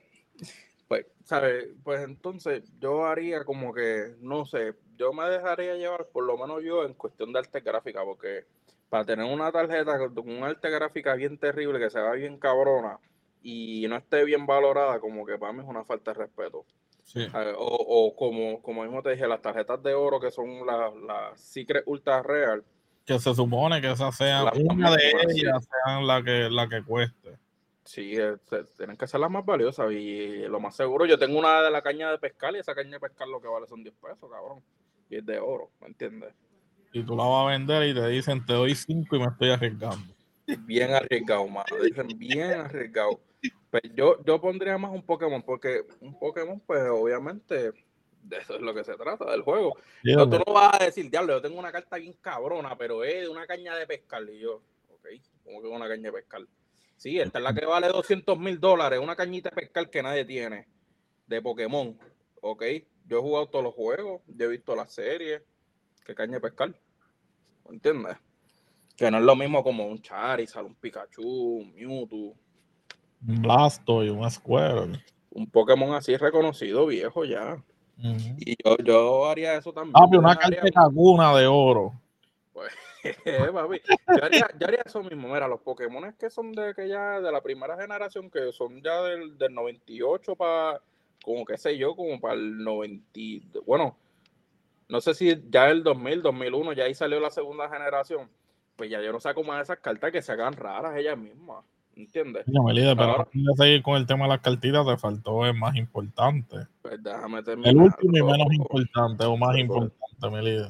pues, ¿sabes? Pues entonces yo haría como que, no sé, yo me dejaría llevar, por lo menos yo, en cuestión de arte gráfica, porque para tener una tarjeta con un arte gráfica bien terrible, que se vea bien cabrona y no esté bien valorada, como que para mí es una falta de respeto. Sí. O, o como, como mismo te dije, las tarjetas de oro, que son las la Secret Ultra Rare, Que se supone que esas sean, las una de mismas, sí. ellas sean la que, la que cueste. Sí, eh, se- tienen que ser las más valiosas y lo más seguro, yo tengo una de la caña de pescar y esa caña de pescar lo que vale son diez pesos, cabrón. Y es de oro, ¿me entiendes? Y tú la vas a vender y te dicen, te doy cinco y me estoy arriesgando. Bien arriesgado, mano. Dicen bien arriesgado. Pues yo, yo pondría más un Pokémon, porque un Pokémon, pues obviamente, de eso es lo que se trata, del juego. No, tú no vas a decir, diablo, yo tengo una carta bien cabrona, pero es de una caña de pescar. Y yo, ok, ¿cómo que una caña de pescar? Sí, esta es la que vale doscientos mil dólares, una cañita de pescar que nadie tiene, de Pokémon. Ok, yo he jugado todos los juegos, yo he visto las series, ¿qué caña de pescar? ¿Me entiendes? Que no es lo mismo como un Charizard, un Pikachu, un Mewtwo. Un Blastoise, un Squirtle. Un Pokémon así reconocido, viejo ya. Uh-huh. Y yo, yo haría eso también. Ah, Yo una carta dejaría de un. Kakuna de oro. Pues, papi, yo haría, yo haría eso mismo. Mira, los Pokémon que son de que ya de la primera generación, que son ya del, del noventa y ocho para, como que sé yo, como para el noventa. Bueno, no sé si ya el dos mil, dos mil uno, ya ahí salió la segunda generación. Pues ya yo no saco más esas cartas que se hagan raras ellas mismas. ¿Entiendes? Mira, Melide, pero Ahora, antes de seguir con el tema de las cartitas, te faltó el más importante. pues déjame El último y terminarlo. menos importante, o más Pero, importante, mi líder.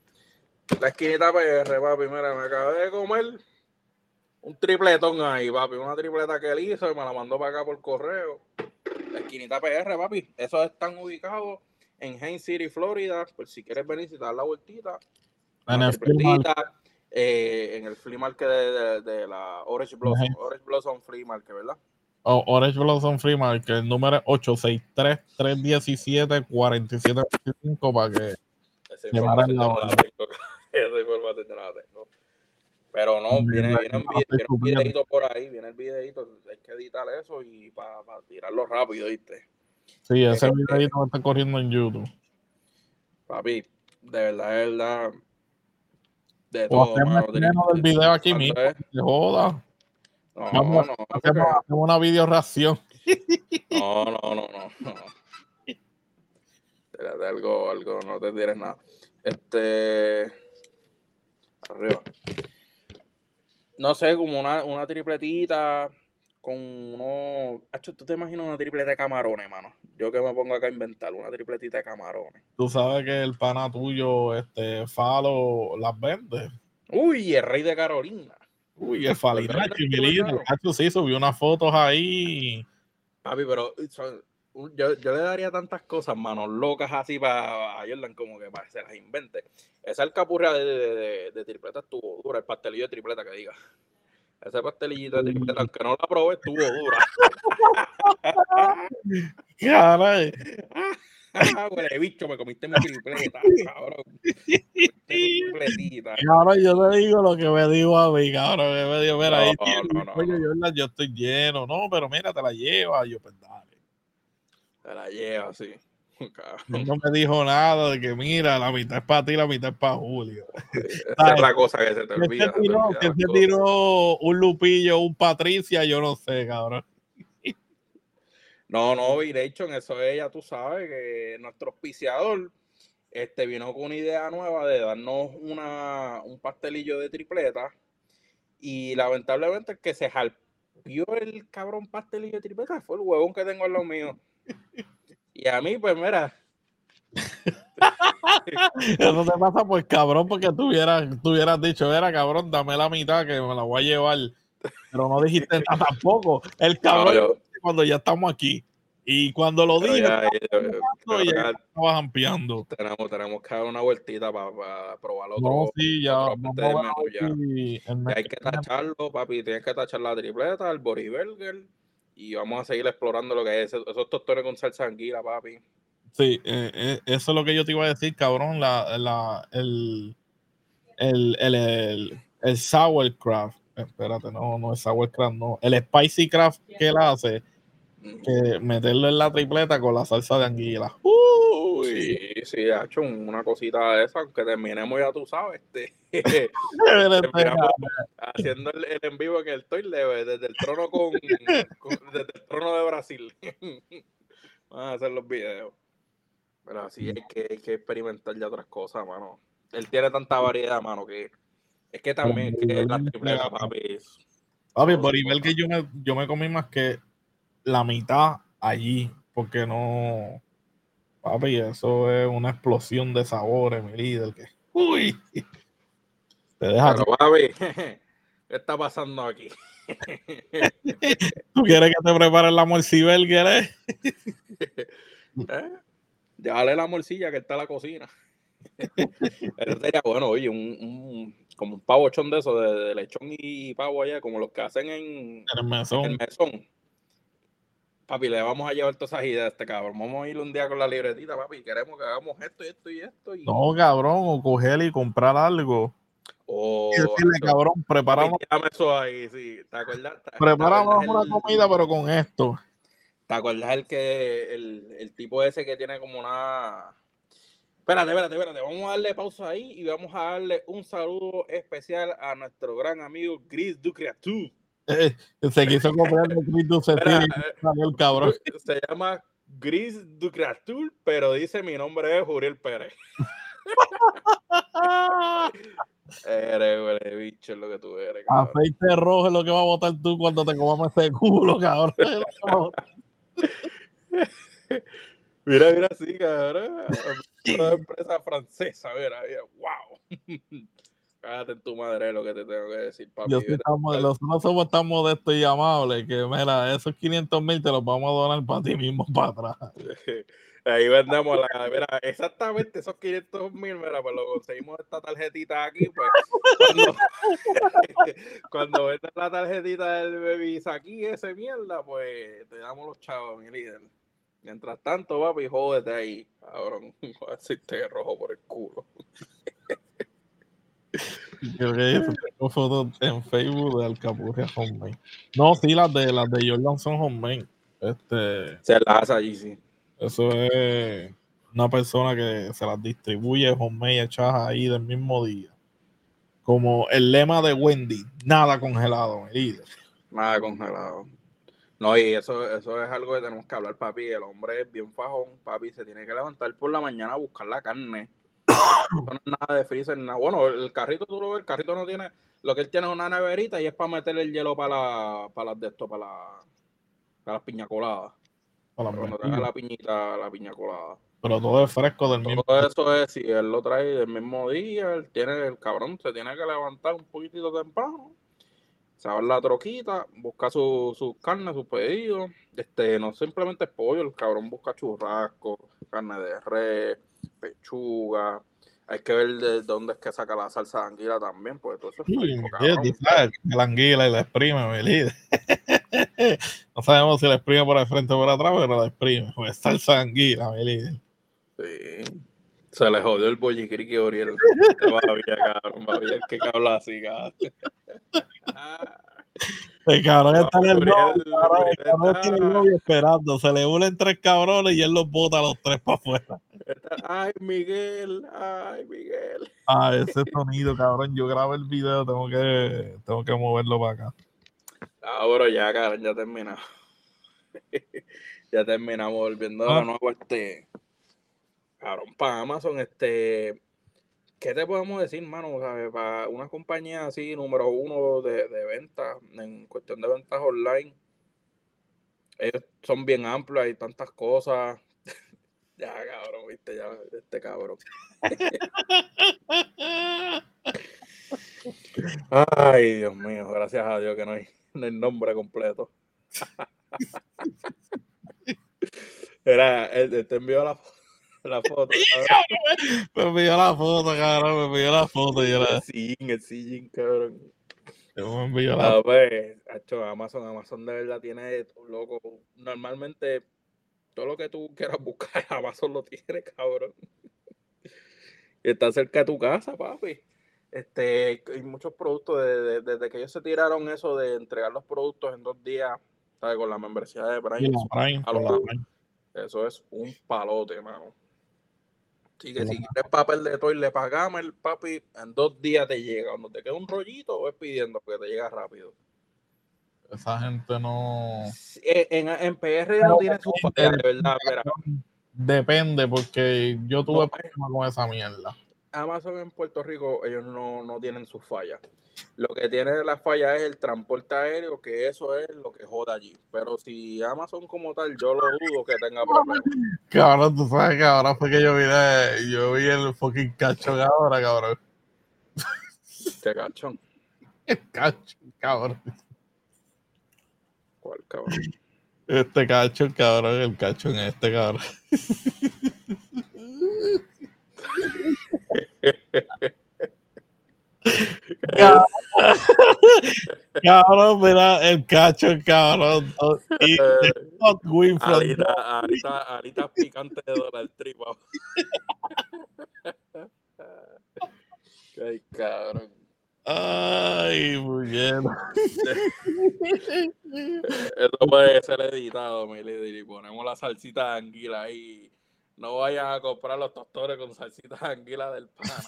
la esquinita P R, papi, mira, me acabé de comer un tripletón ahí, papi, una tripleta que él hizo y me la mandó para acá por correo. La esquinita P R, papi, esos están ubicados en Haines City, Florida, por si quieres venir y dar la vueltita. En Una el flea tripletita eh, en el flea market de, de, de la Orange Blossom, Orange Blossom Flea Market, ¿verdad? o Orange Blossom Free Market, el número es ocho seis tres, tres uno siete, cuatro siete dos cinco para que Esa te paren información la yo no la orden. tengo. Esa información yo no la tengo. Pero no, viene, viene, un, viene un videito por ahí, viene el videito, hay que editar eso y para pa tirarlo rápido, ¿viste? Sí, ese Eh, videito me está corriendo en YouTube. Papi, de verdad, de verdad, de O todo, hacerme mano. menos del video aquí Cuando mismo, es- que se joda. No, Vamos, no, hacemos, porque... hacemos una video reacción. No, no, no, no, no. De, de algo, algo, no te diré nada. Este... Arriba. No sé, como una, una tripletita con uno... Hacho, ¿tú te imaginas una tripleta de camarones, mano? Yo que me pongo acá a inventar una tripletita de camarones. Tú sabes que el pana tuyo, este, Falo, las vende. Uy, el rey de Carolina. Uy, el Falinacho, ¿Vende mi tú líder, eso? Cacho, sí, subió unas fotos ahí. Papi, pero son- yo, yo le daría tantas cosas, manos locas así para a Jordan como que para que se las invente. Esa alcapurria de, de, de, de tripleta estuvo dura, el pastelillo de tripleta que diga. Ese pastelillito de tripleta, aunque no la probé, estuvo dura. Caray. Huele bicho, me comiste mi tripleta, cabrón. Tripletita. Ahora yo te digo lo que me digo a mí, cabrón. Que me digo, mira, No, ahí no, tiene, no, oye, no. Jordan, yo estoy lleno. No, pero mira, te la lleva. Yo, pues dale. Se la lleva así. Él Cabrón. no me dijo nada de que, mira, la mitad es para ti, la mitad es para Julio. Esa es la cosa que se te ¿Quién olvida. se Se te tiró, olvida quién las se cosas. tiró un Lupillo, un Patricia? Yo no sé, cabrón. No, no, y de hecho en eso ella, tú sabes que nuestro auspiciador este, vino con una idea nueva de darnos una, un pastelillo de tripleta y lamentablemente el que se jalpió el cabrón pastelillo de tripleta fue el huevón que tengo al lado mío. Y a mí, pues mira. Eso te pasa por cabrón, porque tú hubieras, tú hubieras dicho, era cabrón, dame la mitad que me la voy a llevar. Pero no dijiste nada tampoco. El cabrón, No, yo, cuando ya estamos aquí. Y cuando lo pero dije, ya, yo- y pero ya ya estabas ampliando. tenemos, tenemos que dar una vueltita para probar No, otro, sí, ya otra vamos parte a del ver menú ya. si el mes Ya hay que que viene. tacharlo, papi. Tienes que tachar la tripleta, el Boris Burger. Y vamos a seguir explorando lo que es esos, esos tostones con salsa anguila, papi. Sí, eh, eh, eso es lo que yo te iba a decir, cabrón. La, la, el, el, el, el, el sauerkraut. Espérate, no, no es sauerkraut, no. El spicy craft que él hace, que meterlo en la tripleta con la salsa de anguila. Uy. Sí, sí, ha hecho una cosita de esa, aunque terminemos ya, tú sabes, este, terminamos haciendo el, el en vivo en el toilet, desde el trono con, con desde el trono de Brasil. Vamos a hacer los videos. Pero así hay que, hay que experimentar ya otras cosas, mano. Él tiene tanta variedad, mano, que es que también es que las tripletas, papi. Papi, por nivel que yo me, yo me comí más que la mitad allí, porque no, papi, eso es una explosión de sabores, mi líder, que, uy, te deja. Pero, papi, ¿qué está pasando aquí? ¿Tú quieres que te preparen la morciburger, eh? ¿Eh? Llévale la morcilla que está en la cocina. Eso sería bueno, oye, un, un, como un pavochón de eso, de, de lechón y pavo allá, como los que hacen en El mesón. el mesón. Papi, le vamos a llevar todas esas ideas a este cabrón. Vamos a ir un día con la libretita, papi. Queremos que hagamos esto y esto y esto. Y... No, cabrón, o coger y comprar algo. Oh, Y decirle, eso. cabrón, preparamos, Papi, tírame eso ahí, sí. ¿Te acuerdas? ¿Te, preparamos te una el, comida, pero con esto. ¿Te acuerdas el que el, el tipo ese que tiene como una... Espérate, espérate, espérate. Vamos a darle pausa ahí y vamos a darle un saludo especial a nuestro gran amigo Gris Ducreatu. Eh, se quiso comprar el Cristo Espera, el cabrón. Se llama Gris Ducreatu, pero dice mi nombre es Juriel Pérez. Eres, güey, bicho, es lo que tú eres, cabrón. Aceite rojo es lo que va a botar tú cuando te comamos ese culo, cabrón. Mira, mira, sí, cabrón. Una empresa francesa, mira, mira, wow. Cállate en tu madre, es lo que te tengo que decir, papi. Yo sí estamos, nosotros somos tan modestos y amables que, mira, esos quinientos mil te los vamos a donar para ti mismo, para atrás. Ahí vendemos la, mira, exactamente esos quinientos mil, mira, pues lo conseguimos esta tarjetita aquí, pues cuando, cuando vendas la tarjetita del Bebisa aquí, ese mierda, pues te damos los chavos, mi líder. Mientras tanto, papi, jódete ahí, cabrón, aceite rojo por el culo. Creo que eso, tengo fotos en Facebook de Alcapurria Homemade. No, sí, las de las de Jordan son Homemade. Este. Se las hace allí, sí. Eso es una persona que se las distribuye homemade hechas ahí del mismo día. Como el lema de Wendy, nada congelado, líder. Nada congelado. No, y eso, eso es algo que tenemos que hablar, papi. El hombre es bien fajón, papi. Se tiene que levantar por la mañana a buscar la carne. No es nada de freezer, nada. Bueno, el carrito, tú lo ves, el carrito no tiene. Lo que él tiene es una neverita y es para meter el hielo para, la, para las de esto, para, la, para las piña coladas. Para Para cuando tenga la piñita, la piña colada. Pero todo es fresco del todo mismo. Todo eso es, si él lo trae del mismo día, él tiene, el cabrón se tiene que levantar un poquitito temprano, saber la troquita, buscar sus su carne, sus pedidos. Este, no simplemente es pollo, el cabrón busca churrasco, carne de res, pechuga. Hay que ver de dónde es que saca la salsa de anguila también, porque todo eso es fresco, cabrón. Sí, sabes, la anguila y la exprime, mi líder. No sabemos si la exprime por el frente o por atrás, pero la exprime. Pues salsa de anguila, mi líder. Sí. Se le jodió el bollicriqui Oriel. Todavía, cabrón, todavía que habla así, cabrón. El cabrón está en el novio, cabrón, el cabrón tiene el novio esperando, se le unen tres cabrones y él los bota a los tres para afuera. Ay, Miguel, ay, Miguel. Ah, ese sonido, cabrón, yo grabo el video, tengo que, tengo que moverlo para acá. Ah, pero ya, cabrón, ya terminamos. Ya terminamos volviendo a la nueva parte. Cabrón, para Amazon, este, ¿qué te podemos decir, mano? ¿Sabes? Para una compañía así, número uno de, de ventas, en cuestión de ventas online, ellos son bien amplios, hay tantas cosas. Ya, cabrón, viste, ya, este cabrón. Ay, Dios mío, gracias a Dios que no hay el nombre completo. Era, él te envió la, la foto. Me envió la foto, cabrón, me envió la foto. Yo la... El sillín, el sillín, cabrón. Me envió la foto. Ver, hecho, Amazon, Amazon de verdad tiene, loco, normalmente todo lo que tú quieras buscar, Amazon lo tiene, cabrón. Y está cerca de tu casa, papi. Este, hay muchos productos, desde de, de que ellos se tiraron eso de entregar los productos en dos días, ¿sabes? Con la membresía de Prime. la Prime, a los, la Prime. Eso es un palote, mano. Así que si quieres papel de toilet para cama, el papi, en dos días te llega. Cuando te queda un rollito, ves pidiendo porque te llega rápido. Esa gente no... En, en, en P R no tiene su falla, de verdad. Espera. Depende, porque yo tuve no, problema con esa mierda. Amazon en Puerto Rico, ellos no, no tienen sus fallas. Lo que tiene la falla es el transporte aéreo, que eso es lo que joda allí. Pero si Amazon como tal, yo lo dudo que tenga problemas. Cabrón, tú sabes que ahora fue que yo vi, de, yo vi el fucking cachón ahora, cabrón. ¿Qué cachón? El cachón, cabrón. ¿Cuál cabrón? Este cachón, cabrón, el cachón este, cabrón. Cabrón, mira el cacho, cabrón. Y alita, alita, alita picante de Donald Trump. Ay, cabrón. Ay, muy bien. Eso puede ser editado, mi líder, y ponemos la salsita de anguila ahí. No vayan a comprar los tostores con salsita de anguila del pana.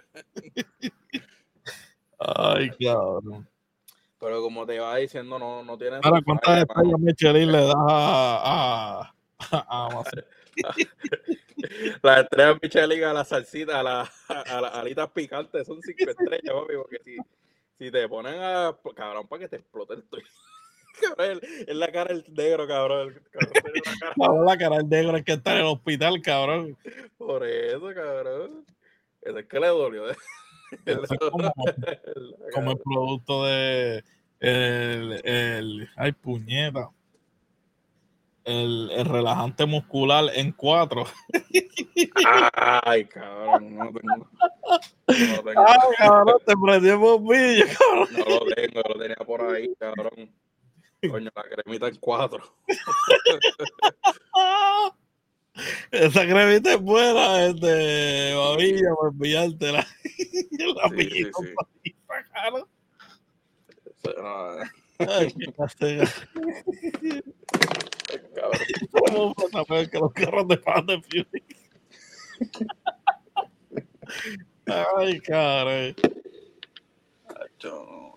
Ay, cabrón. Pero como te iba diciendo, no, no tienen... Ahora, ¿cuántas estrellas Michelin le das a, a, a Amazon? Las estrellas Michelin a la salsita, a las a la alitas picantes son cinco estrellas, papi, porque si, si te ponen a... Cabrón, para que te explote el tuyo. Cabrón, es la cara del negro, cabrón. cabrón la, cara. Cabrón, la cara del negro es que está en el hospital, cabrón. Por eso, cabrón. Eso es que le dolió. Eso es como, como el producto de el, el ay, puñeta. El, el relajante muscular en cuatro. Ay, cabrón, no tengo. No tengo. Ay, cabrón, te prendió el bombillo, cabrón. No lo tengo, lo tenía por ahí, cabrón. Coño, la cremita en cuatro. Esa cremita es buena, este, babilla, por enviártela. La sí, sí, sí. Claro. Ay, qué cabrón. ¿Cómo fue saber que los carros de Fast and Furious? Ay, caray. Yo...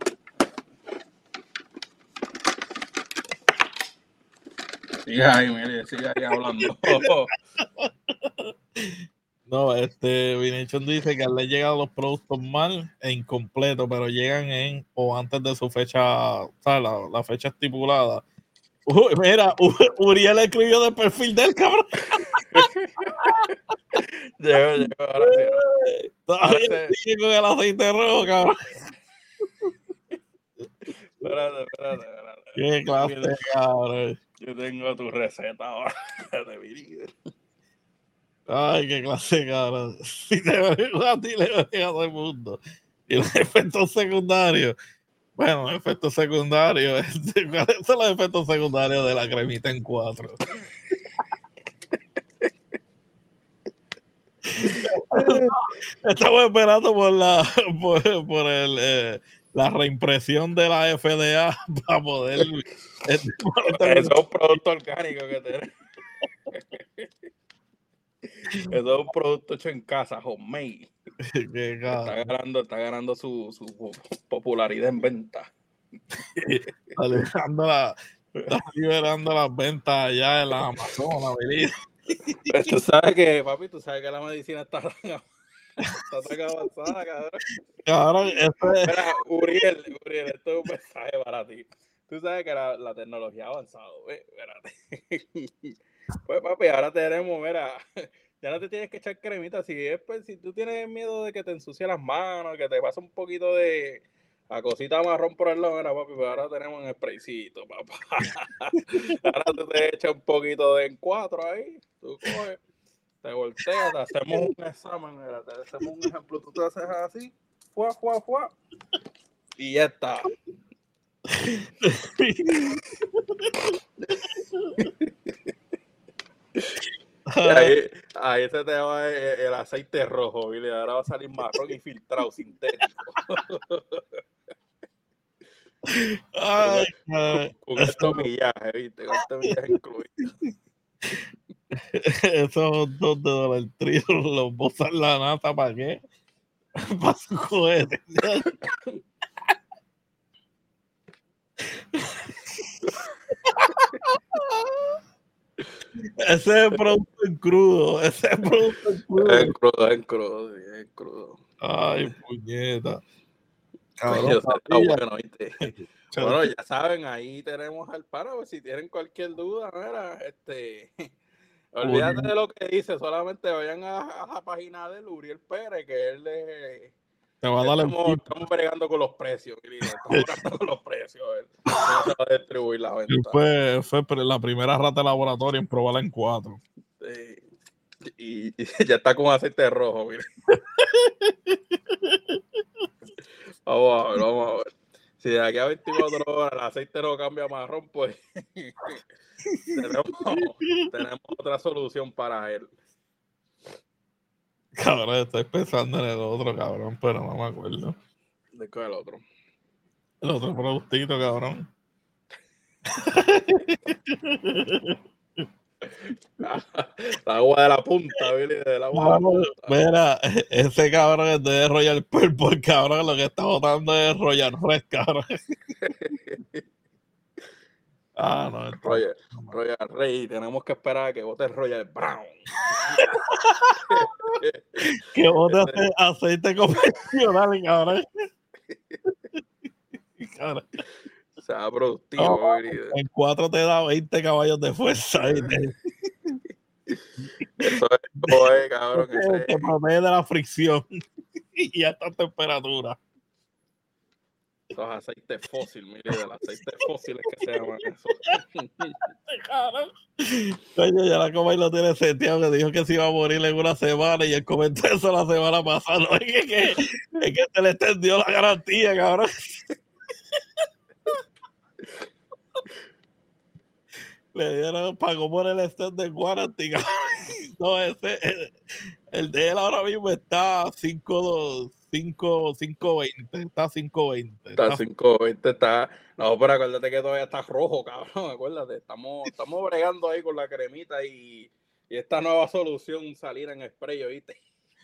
Sigue ahí, mire, sigue ahí hablando. No, este Vinicius dice que le llegan los productos mal e incompletos, pero llegan en o antes de su fecha, o sea, la, la fecha estipulada. Uh, mira, U, Uriel escribió de perfil del cabrón. Llegó, llegó, ahora sí. Todavía sigue con el aceite rojo, cabrón. Espérate, espérate, espérate. Qué clase, cabrón. Yo tengo tu receta ahora de Vinicius. Ay, qué clase, cabrón. Si te veo a ti, le veo a todo el mundo. Y los efectos secundarios. Bueno, los efectos secundarios. ¿Cuáles son los efectos secundarios de la cremita en cuatro? Estamos esperando por la por, por el, eh, la reimpresión de la F D A para poder. Este, Eso es un producto orgánico que tenemos. Eso es un producto hecho en casa, homemade. Está ganando, está ganando su, su popularidad en venta. Está liberando, la, está liberando las ventas allá en las Amazonas, ¿verdad? Pues tú sabes que, papi, tú sabes que la medicina está tan, está tan avanzada, cabrón. Cabrón, eso es... Mira, Uriel, Uriel, esto es un mensaje para ti. Tú sabes que la, la tecnología ha avanzado, ¿eh? Espérate. Pues, papi, ahora tenemos, mira, ya no te tienes que echar cremita. Si es, pues, si tú tienes miedo de que te ensucie las manos, que te pase un poquito de la cosita marrón por el lado, mira, papi, pues ahora tenemos un spraycito, papá. Ahora tú te echas un poquito de en cuatro ahí, tú coges, te volteas, te hacemos un examen, mira, te hacemos un ejemplo, tú te haces así, fuá, fuá, fuá, y ya está. Y ahí, ahí se te va el, el aceite rojo, y ahora va a salir marrón y filtrado, sintético. Ay, con, con esto millaje, ¿viste? Con este millaje incluido. Esos dos de dólar trío los botan la nata, ¿para qué? Para su cohete. Ese es producto en crudo. Ese es producto en crudo. Es crudo, es crudo, es crudo. Ay, puñeta. Cabrón, Coño, está bueno, ¿viste? Bueno, ya saben, ahí tenemos al pana, pues si tienen cualquier duda, mira, este, olvídate de lo que dice, solamente vayan a, a la página de Uriel Pérez, que él le, te va a dar estamos, estamos bregando con los precios, querido, estamos bregando con los precios, él, él se va a distribuir la venta. Fue, fue la primera rata de laboratorio en probarla en cuatro. Sí. Y, y ya está con aceite rojo, mire. Vamos a ver, vamos a ver. Si de aquí a veinticuatro horas el aceite no cambia a marrón, pues tenemos, tenemos otra solución para él. Cabrón, estoy pensando en el otro, cabrón, pero no me acuerdo. ¿De cuál el otro? El otro productito, cabrón. La agua de la punta, Billy, del agua no, de la punta. Mira, ese cabrón es de Royal Purple, cabrón, lo que está botando es Royal Red, cabrón. Ah, no, está Royal, Royal Rey, tenemos que esperar a que vote Royal Brown. Que vote ese... aceite convencional, cabrón. Cabrón. Sea productivo, no, en cuatro te da veinte caballos de fuerza. ¿Viste? Eso es, oye, cabrón. Te, ese... te protege de la fricción y a esta temperatura. Esos aceites fósiles, mire, del aceite fósil es que se llaman eso. Coño, ya la coma y lo tiene seteado, que dijo que se iba a morir en una semana y él comentó eso la semana pasada. No, es, que, que, es que se le extendió la garantía, cabrón. Le dieron, pagó por el stand de warranty, cabrón. No, ese, El de él ahora mismo está cinco veinte. Está cinco veinte. Está cinco veinte, está... No, pero acuérdate que todavía está rojo, cabrón. Acuérdate, estamos, estamos bregando ahí con la cremita y, y esta nueva solución salir en spray, ¿oíste?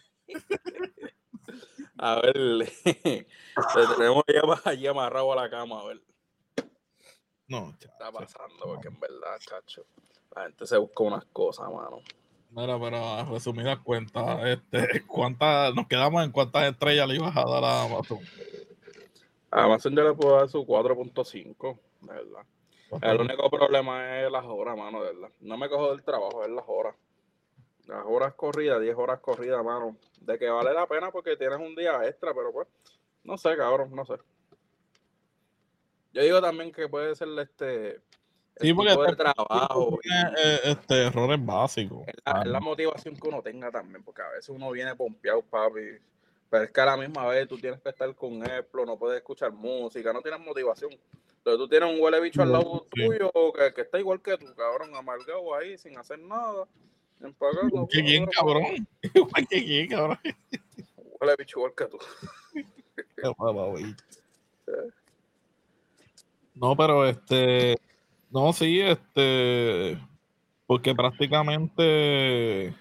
A ver, le, le tenemos ya allí amarrado a la cama, a ver. No, ¿Qué está pasando? Porque en verdad, chacho, la gente se busca unas cosas, mano. Mira, pero a resumidas cuentas, este, ¿cuántas, nos quedamos en cuántas estrellas le ibas a dar a Amazon? A Amazon yo le puedo dar su cuatro punto cinco, de verdad. El único problema es las horas, mano, de verdad. No me cojo del trabajo, es las horas. Las horas corridas, diez horas corridas, mano. De que vale la pena porque tienes un día extra, pero pues, no sé, cabrón, no sé. Yo digo también que puede ser este... El sí, porque tipo de trabajo tiene, y, este, errores básicos. Es la, es la motivación que uno tenga también, porque a veces uno viene pompeado, papi. Pero es que a la misma vez tú tienes que estar con Eplo, no puedes escuchar música, no tienes motivación. Entonces tú tienes un huele bicho al lado sí. tuyo que, que está igual que tú, cabrón, amargado ahí, sin hacer nada. Empagando, ¿Qué quién, cabrón? ¿Qué quién, cabrón? Huele bicho igual que tú. No, pero este... No, sí, este... Porque prácticamente...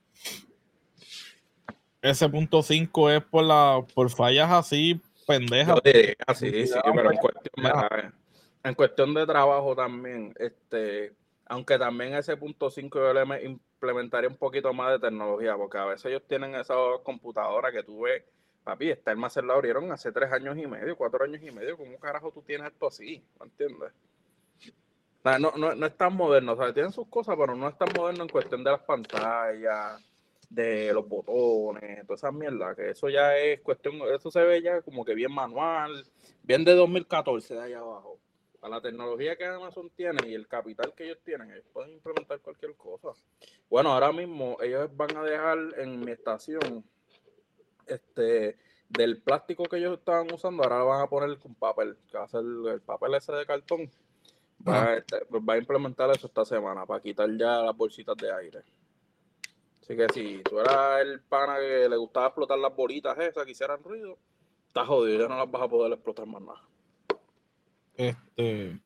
Ese punto cinco es por la por fallas así pendejas. Yo diría así, sí, sí, pero en cuestión, de, en cuestión de trabajo también, este, aunque también ese punto cinco yo le implementaría un poquito más de tecnología, porque a veces ellos tienen esas computadoras que tú ves, papi, esta almacén la abrieron hace tres años y medio, cuatro años y medio, ¿cómo carajo tú tienes esto así? ¿Me entiendes? O sea, no, no, no es tan moderno, o sea, tienen sus cosas, pero no es tan moderno en cuestión de las pantallas, de los botones, toda esa mierda, que eso ya es cuestión, eso se ve ya como que bien manual, bien de dos mil catorce de allá abajo. A la tecnología que Amazon tiene y el capital que ellos tienen, ellos pueden implementar cualquier cosa. Bueno, ahora mismo ellos van a dejar en mi estación este del plástico que ellos estaban usando, ahora lo van a poner con papel, que va a ser el, el papel ese de cartón. Va, ah. este, va a implementar eso esta semana para quitar ya las bolsitas de aire. Así que si tú eras el pana que le gustaba explotar las bolitas esas que hicieran ruido, estás jodido, ya no las vas a poder explotar más nada. Este...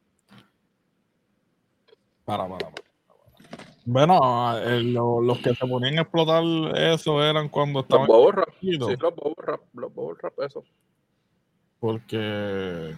Para, para, para. Bueno, eh, lo, los que se ponían a explotar eso eran cuando estaban... Los bubble wrap, sí, los bubble wrap, los bubble wrap, eso. Porque...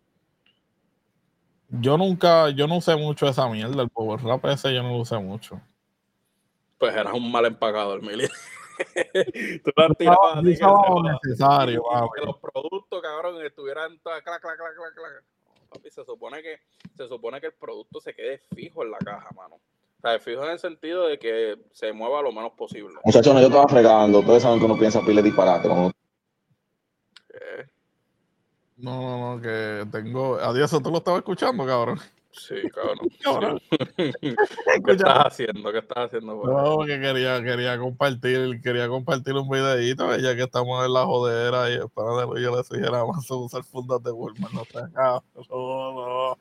Yo nunca, yo no usé mucho esa mierda, el bubble wrap ese yo no lo usé mucho. Pues eras un mal empagador, Mili. Tú lo tirabas así que, lo necesario, y, que los productos, cabrón, estuvieran todas clac, clac, clac, clac, clac. Papi, se supone que se supone que el producto se quede fijo en la caja, mano. O sea, fijo en el sentido de que se mueva lo menos posible. Muchachones, yo estaba fregando. Ustedes saben que uno piensa pile disparate. ¿No? ¿Qué? No, no, no, que tengo... Adiós, ¿tú lo estabas escuchando, cabrón? Sí, cabrón. cabrón. Sí. ¿Qué estás haciendo? ¿Qué estás haciendo? Bueno? No, que quería, quería compartir, quería compartir un videito, ya que estamos en la jodera y espérate, yo le sugiera más usar fundas de Walmart, no te hagas, no, no.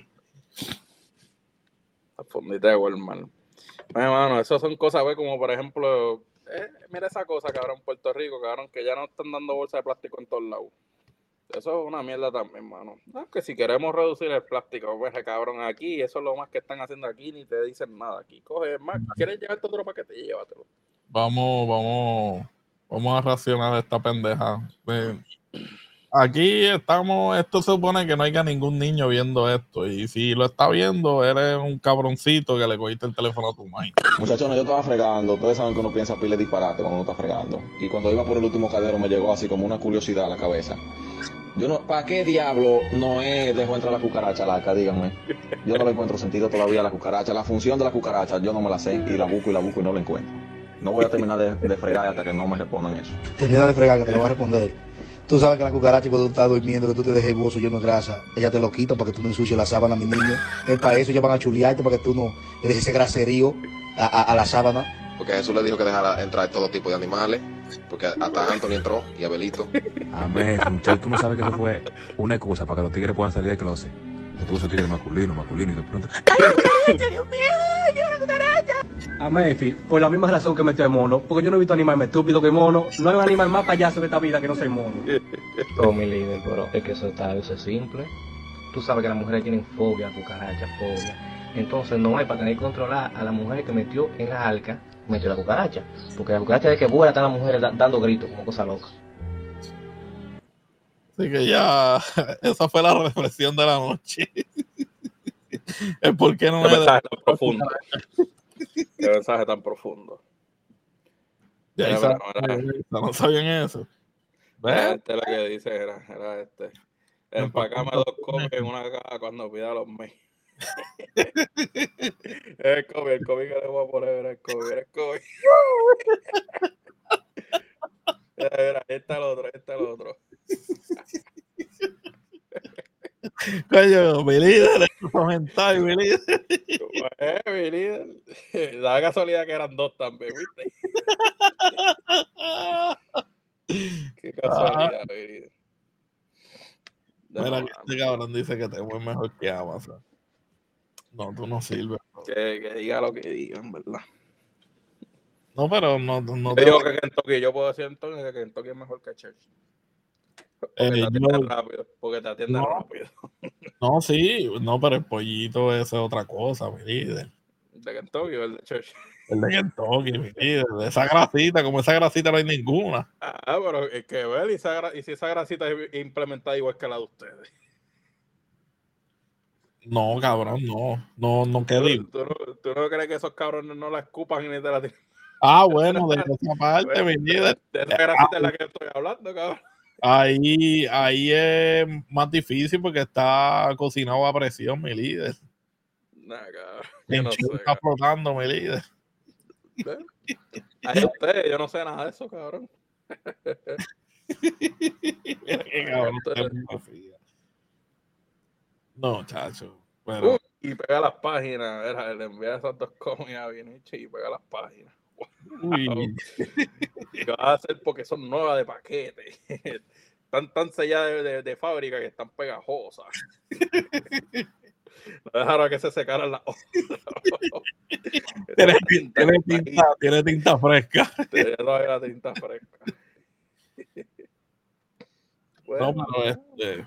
La fundita de Walmart. Bueno, mano, esas son cosas, güey, como por ejemplo, eh, mira esa cosa, cabrón, Puerto Rico, cabrón, que ya no están dando bolsa de plástico en todos lados. Eso es una mierda también, mano. No, que si queremos reducir el plástico, pues, cabrón, aquí, eso es lo más que están haciendo aquí, ni te dicen nada. Aquí, coge más, ¿quieres llevarte otro paquete? Llévatelo. Vamos, vamos, vamos a racionar esta pendeja. Aquí estamos, esto se supone que no haya ningún niño viendo esto, y si lo está viendo, eres un cabroncito que le cogiste el teléfono a tu madre. Muchachones, yo estaba fregando. Ustedes saben que uno piensa pile disparate cuando uno está fregando. Y cuando iba por el último cadero me llegó así como una curiosidad a la cabeza. Yo no, ¿para qué diablo Noé dejó entrar la cucaracha al arca? Díganme. Yo no le encuentro sentido todavía a la cucaracha. La función de la cucaracha yo no me la sé y la busco y la busco y no la encuentro. No voy a terminar de, de fregar hasta que no me respondan eso. Termina de fregar que te lo voy a responder. Tú sabes que la cucaracha cuando tú estás durmiendo, que tú te dejes el bolso lleno de grasa, ella te lo quita para que tú no ensucies la sábana, mi niño. Es para eso ellos van a chulearte, para que tú no le dejes ese graserío a, a, a la sábana. Porque Jesús le dijo que dejara entrar todo tipo de animales, porque hasta Anthony entró y Abelito. Amén, muchacho, tú no sabes que eso fue una excusa para que los tigres puedan salir del closet. Que tú ese tigre masculino, masculino, y de pronto... ¡Ay, Dios mío! A Mefi, por la misma razón que metió el mono, porque yo no he visto animal más estúpido que el mono. No hay un animal más payaso de esta vida que no sea el mono. Oh, mi líder, pero es que eso está, eso es simple. Tú sabes que las mujeres tienen fobia a cucarachas, fobia. Entonces no hay para tener que controlar a la mujer que metió en la arca, metió la cucaracha. Porque la cucaracha es que vuela, están las mujeres da- dando gritos como cosa loca. Así que ya, esa fue la reflexión de la noche. El por qué no Qué es mensaje tan profundo. Qué mensaje tan profundo. Ya, Mira, esa- mira, mira. no sabían eso. Era ¿Ves? este lo que dice, era, era este. Empacame dos copias en una caja cuando pida los mails. El COVID, el COVID que le voy a poner, era el COVID, era el COVID. Mira, mira, ahí está el otro, ahí está el otro. Coño, mi líder, esos comentarios, mi líder. Eh, mi líder. Da casualidad que eran dos también, ¿viste? Qué casualidad, mi líder. De Mira, no, que este cabrón dice que te es mejor que Amazon. No, tú no sirves. que, que diga lo que diga, en verdad. No, pero no, no Yo te digo que Kentucky, yo puedo decir entonces que Kentucky es mejor que Church. Porque Eh, te atienden yo- rápido, porque te atienden No. rápido. No, sí, no, pero el pollito ese es otra cosa, mi líder. De Kentucky o el de Church. El de Kentucky, mi líder. Esa grasita, como esa grasita no hay ninguna. Ah, pero es que ver, y, esa gra- y si esa grasita es implementada igual que la de ustedes. No, cabrón, no. No, no, ¿qué digo? ¿Tú, tú no, ¿Tú no crees que esos cabrones no la escupan y ni te la tiran? Ah, bueno, de esa parte, mi líder. De esa grasita es la que estoy hablando, cabrón. Ahí, ahí es más difícil porque está cocinado a presión, mi líder. Nah, cabrón. El Yo no chivo sé, está cabrón. flotando, mi líder. Ay, ustedes, yo no sé nada de eso, cabrón. Mira qué cabrón, ustedes. es muy fría. No, chacho. Pero, Uy, y pega las páginas, era, le envía esas dos cómics bien hechas y pega las páginas. uy, ¿Qué vas a hacer? Porque son nuevas de paquete. Están tan selladas de, de, de fábrica que están pegajosas. No dejaron que se secaran las hojas. tiene, tiene tinta, tiene tinta fresca. Tiene todavía la tinta fresca. Bueno, No, pero este.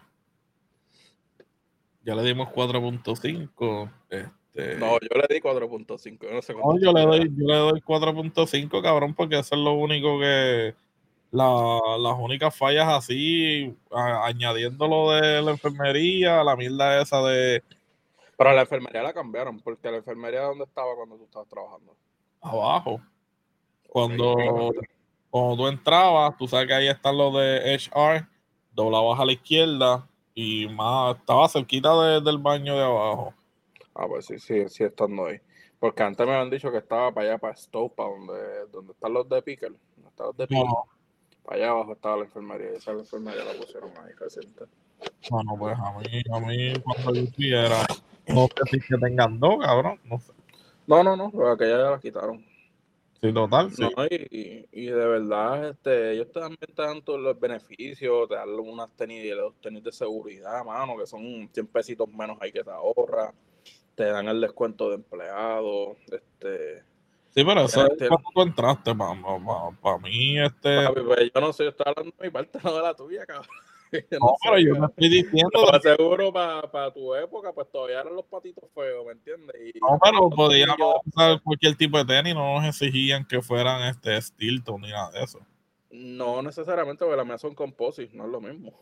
Ya le dimos cuatro punto cinco. Este, no, yo le di cuatro punto cinco. Yo no sé no, cuánto. yo le doy, yo le doy cuatro punto cinco, cabrón, porque eso es lo único que. La, las únicas fallas así, a- añadiendo lo de la enfermería, la mierda esa de Pero la enfermería la cambiaron, porque la enfermería ¿dónde estaba cuando tú estabas trabajando? abajo. Cuando, Ok, cuando tú entrabas, tú sabes que ahí están los de H R, doblabas a la izquierda y más, estaba cerquita de- del baño de abajo. ah, pues sí, sí, sí estando ahí. Porque antes me habían dicho que estaba para allá, para Stowe, para donde, donde están los de Pickle. Donde están los de Pickle. No, Para allá abajo estaba la enfermería. Y esa enfermería la pusieron ahí reciente. no, no, pues a mí, a mí cuando yo fui era, no sé si que tengan dos, cabrón, no sé. No, no, no, pero aquella ya la quitaron. Sí, total, sí. No, y, y de verdad, este, ellos también te dan todos los beneficios, te dan unas tenis, los tenis de seguridad, mano, que son cien pesitos menos ahí que te ahorra, te dan el descuento de empleado, este, Sí, pero eso es Este- cuando tú entraste, para pa, pa, pa mí, este... papi, pues yo no sé, yo estoy hablando de mi parte, no de la tuya, cabrón. Yo No, no pero sé, yo me cabrón. estoy diciendo... Pero seguro para tu época, pues todavía eran los patitos feos, ¿me entiendes? Y No, pero los podíamos tornillos de- usar cualquier tipo de tenis, no nos exigían que fueran este Stilton ni nada de eso. No necesariamente, porque las mías son composites, no es lo mismo.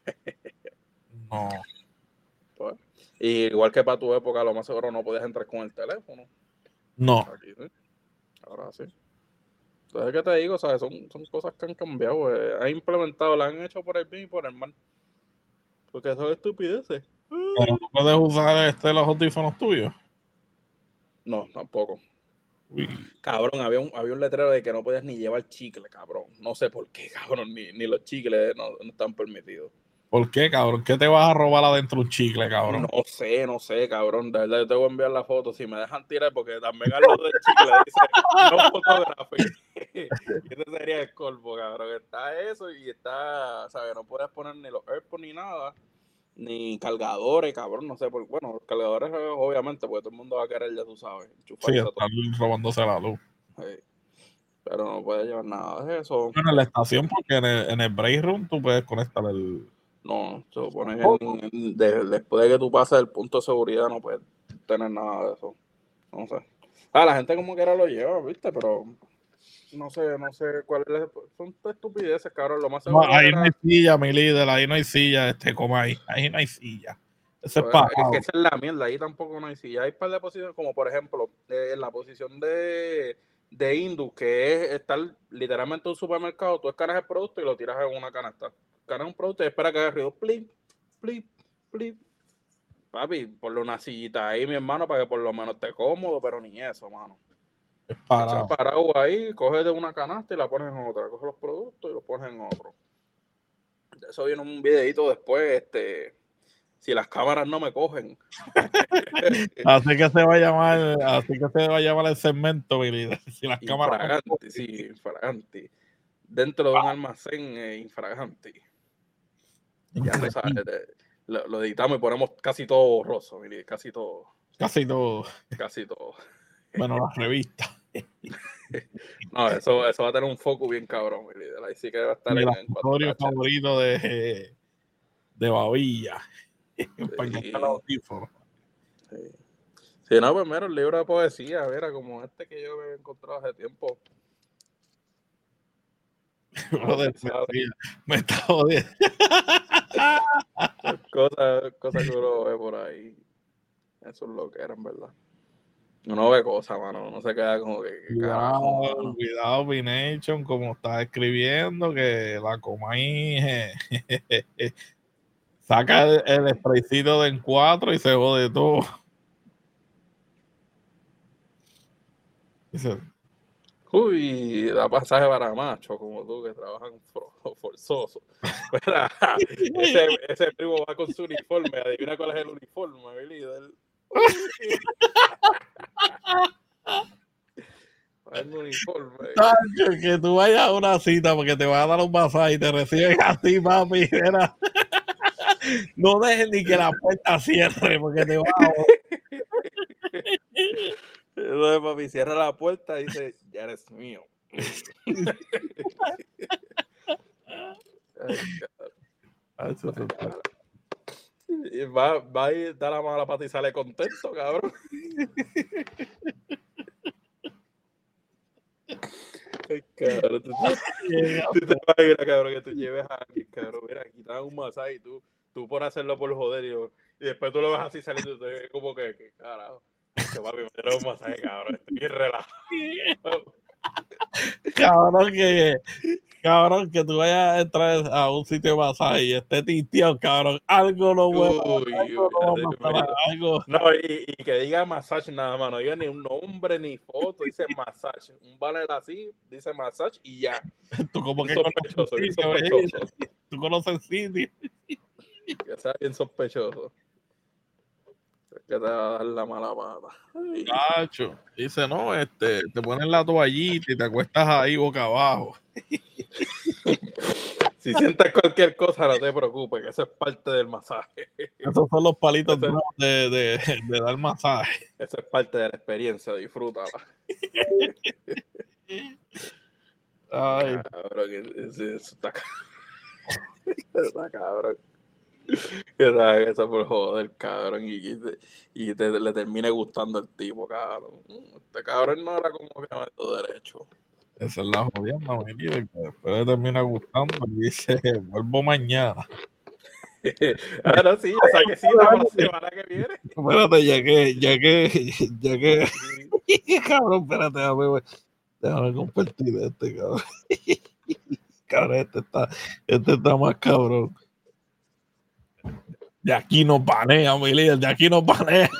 No. Pues, y igual que para tu época, lo más seguro no podías entrar con el teléfono. No. Aquí, ¿sí? Ahora sí. Entonces, ¿qué te digo? ¿Sabes? Son, son cosas que han cambiado. Eh. Han implementado, la han hecho por el bien y por el mal. Porque son estupideces. Pero no puedes usar este los audífonos tuyos. No, tampoco. Uy. Cabrón, había un, había un letrero de que no podías ni llevar chicle, cabrón. No sé por qué, cabrón. Ni, ni los chicles no, no están permitidos. ¿Por qué, cabrón? ¿Qué te vas a robar adentro un chicle, cabrón? No sé, no sé, cabrón. De verdad, yo te voy a enviar la foto. Si me dejan tirar, porque también al lado del chicle dice no photography. Y ese sería el colmo, cabrón. Está eso y está, ¿sabes? No puedes poner ni los AirPods ni nada. ni cargadores, cabrón, no sé, por, bueno, los cargadores obviamente, porque todo el mundo va a querer, ya tú sabes, Sí, están robándose la luz. Sí. Pero no puedes llevar nada de eso. Bueno, en la estación, porque en el, en el break room tú puedes conectar el... No, se supone que en, en, de, después de que tú pases el punto de seguridad no puedes tener nada de eso. No sé. Ah, la gente como quiera lo lleva, ¿viste? Pero no sé, no sé cuál es. Son estupideces, cabrón. Lo más seguro no, ahí era... no hay silla, mi líder, ahí no hay silla, este, como ahí. Ahí no hay silla. Ese pues, es, es que esa es la mierda, ahí tampoco no hay silla. Hay un par de posiciones, como por ejemplo, eh, en la posición de, de Indus, que es estar literalmente en un supermercado, tú escaneas el producto y lo tiras en una canasta. Escaneas un producto y espera que haga ruido. Plip, plip, plip. Papi, ponle una sillita ahí, mi hermano, para que por lo menos esté cómodo, pero ni eso, mano. es parado. Echa parado ahí, coges de una canasta y la pones en otra. Coges los productos y los pones en otro. De eso viene un videito después, este... si las cámaras no me cogen. Así que se va a llamar, así que se va a llamar el segmento, mi líder. Si las cámaras no Infraganti, sí, infraganti. Dentro de un almacén eh, infraganti. Ya tú sabes, de, lo, lo editamos y ponemos casi todo borroso, mire, casi todo. Casi todo. Casi todo. Bueno, las revistas. No, eso, eso va a tener un foco bien cabrón, mi líder. Ahí sí que va a estar y en, el en cuatro K. favorito de, de Babilla. Sí. Para que los audífonos. Sí. Sí, no, pues mira, el libro de poesía, mira, como este que yo he encontrado hace tiempo. Joder, me, me está jodiendo. Cosas cosa que uno ve por ahí. Eso es lo que eran, ¿verdad? Uno ve cosas, mano. Uno se queda como que. que Cuidado, carajo, cuidado, B-Nation, como estás escribiendo, que la coma ahí. Saca el, el spraycito de en cuatro y se jode todo. Dice, uy, da pasaje para macho como tú que trabajan for, forzoso. ese, ese primo va con su uniforme. Adivina cuál es el uniforme, mi líder. El uniforme. Que, que tú vayas a una cita porque te va a dar un masaje y te reciben así, papi. Era. No dejes ni que la puerta cierre porque te va a. Entonces, papi, cierra la puerta y dice, ya eres mío. Ay, y va, va a ir, da la mala pata y sale contento, cabrón. Ay, cabrón, tú, tú te imaginas, cabrón, que tú lleves a alguien, cabrón, mira, aquí te dan un masaje y tú, tú por hacerlo por joder, y, y después tú lo ves así saliendo y tú ves como que, que carajo, que papi, me dieron un masaje, cabrón, estoy bien relajado. Cabrón, que cabrón, que tú vayas a entrar a un sitio de masaje y esté tinteado, cabrón, algo no bueno, Uy, algo no va a pasar, algo. No, y, y que diga massage nada más, no diga ni un nombre ni foto, dice massage, un banner así, dice massage y ya. Tú como que sospechoso, bien sitio, sospechoso. ¿eh? Tú conoces el sitio. Que sea bien sospechoso. Que te va a dar la mala pata. Cacho, dice, no, este, te pones la toallita y te acuestas ahí boca abajo. Si sientes cualquier cosa, no te preocupes, que eso es parte del masaje. Esos son los palitos eso, de, de, de dar masaje. Eso es parte de la experiencia, disfrútala. Ay. Cabrón, eso está cabrón. Está cabrón. Eso por joder, cabrón, y, y, te, y te, le termine gustando el tipo, cabrón. Este cabrón no era como que no de derecho. Esa es la jodienda, mi líder, que después le termina gustando y dice, vuelvo mañana. Ah, no, sí, o sea que sí, la semana que viene. Espérate, ya que, ya que, ya que, cabrón, espérate, déjame, déjame compartir este, cabrón. Cabrón, este está, este está más cabrón. De aquí nos banea, mi líder, de aquí nos banea.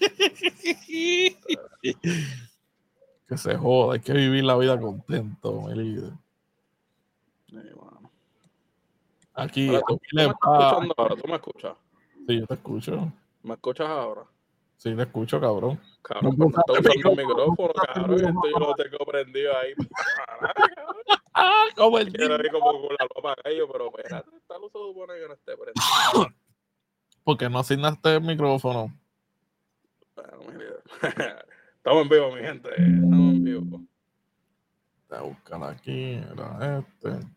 Que se joda, hay que vivir la vida contento, mi líder. Sí, bueno. Aquí, Ahora, ¿tú, aquí tú me estás escuchando ahora? ¿Tú me escuchas? Sí, yo te escucho. ¿Me escuchas ahora? Sí, te escucho, cabrón. Cabrón, pues no está usando el micrófono, cabrón. Esto yo lo tengo prendido ahí. Ah, como el Quiero ir como con la ropa gallo, pero espérate, esta luz se supone que no esté prendido. Porque no asignaste el micrófono. Bueno, mira. Estamos en vivo, mi gente. Estamos en vivo. Voy a buscar aquí. Era este.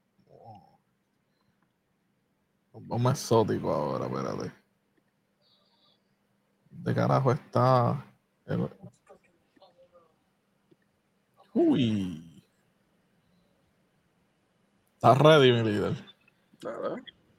Vamos exótico ahora, espérate. ¿De carajo está? El... Uy. ¿Estás ready, mi líder? Nada.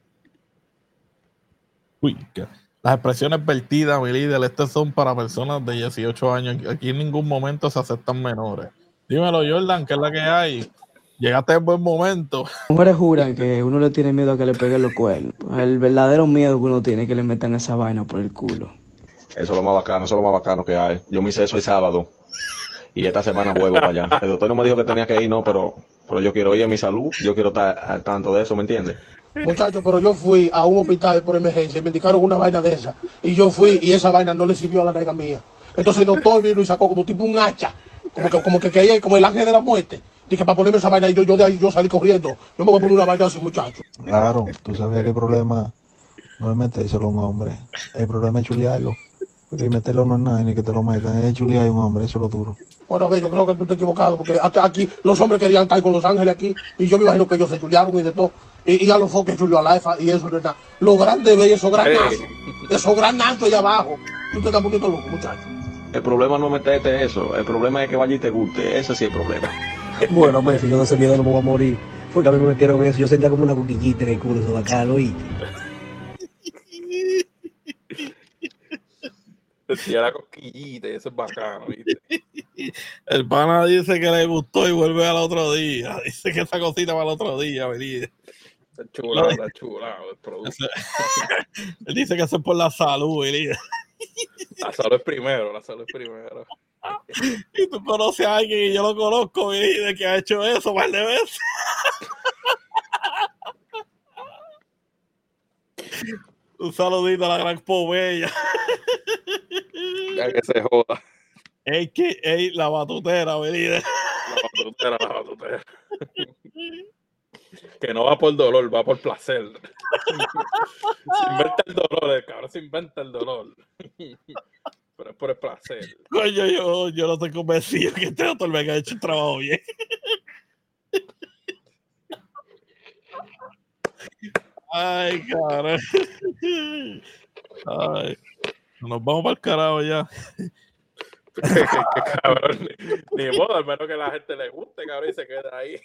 Uy, que las expresiones vertidas, mi líder, estas son para personas de dieciocho años. Aquí en ningún momento se aceptan menores. Dímelo, Jordan, ¿qué es la que hay? Llegaste en buen momento. Las mujeres juran que uno le tiene miedo a que le peguen los cuernos. El verdadero miedo que uno tiene es que le metan esa vaina por el culo. Eso es lo más bacano, eso es lo más bacano que hay. Yo me hice eso el sábado y esta semana vuelvo para allá. El doctor no me dijo que tenía que ir, no, pero, pero yo quiero ir a mi salud, yo quiero estar al tanto de eso, ¿me entiendes? Muchachos, pero yo fui a un hospital por emergencia y me indicaron una vaina de esa. Y yo fui y esa vaina no le sirvió a la nega mía. Entonces el doctor vino y sacó como tipo un hacha, como que, como que quería, como el ángel de la muerte. Dije, para ponerme esa vaina y yo, yo de ahí yo salí corriendo. Yo me voy a poner una vaina así, muchachos. Claro, tú sabes que el problema no es metérselo a un hombre. El problema es chulearlo. Porque meterlo no es nada, ni que te lo metan. Es chulear a un hombre, eso es lo duro. Bueno, a ver, yo creo que tú estás equivocado, porque hasta aquí los hombres querían estar con los ángeles aquí, y yo me imagino que ellos se chulearon y de todo. Y, y a los foques chuleó a la EFA, y eso no es nada. Lo grande ve esos granazos, esos granazos allá abajo. Tú te estás poniendo loco, muchacho. El problema no es meterte eso, el problema es que vaya y te guste, ese sí es el problema. Bueno, pues si yo de ese miedo no me voy a morir. Porque a mí me metieron eso. Yo sentía como una coquillita en el culo, eso bacano, ¿oíste? Sentía la cosquillita y eso es bacano, ¿viste? El pana dice que le gustó y vuelve al otro día. Dice que esa cosita va al otro día, venir. Está chulado, está chulado el producto. Él dice que eso es por la salud, venir. La salud es primero, la salud es primero. Y tú conoces a alguien y yo lo conozco, venir, que ha hecho eso par de veces. Un saludito a la gran Pomella. Ya que se joda. Ey, que, ey, la batutera, venida. La batutera, la batutera. Que no va por dolor, va por placer. Se inventa el dolor, el cabrón se inventa el dolor. Pero es por el placer. Coño, yo, yo no estoy convencido que este doctor me haya hecho el trabajo bien. Ay, cabrón. Ay. Nos vamos para el carajo ya. que, que, que, cabrón, ni, ni modo, al menos que la gente le guste, cabrón, y se quede ahí.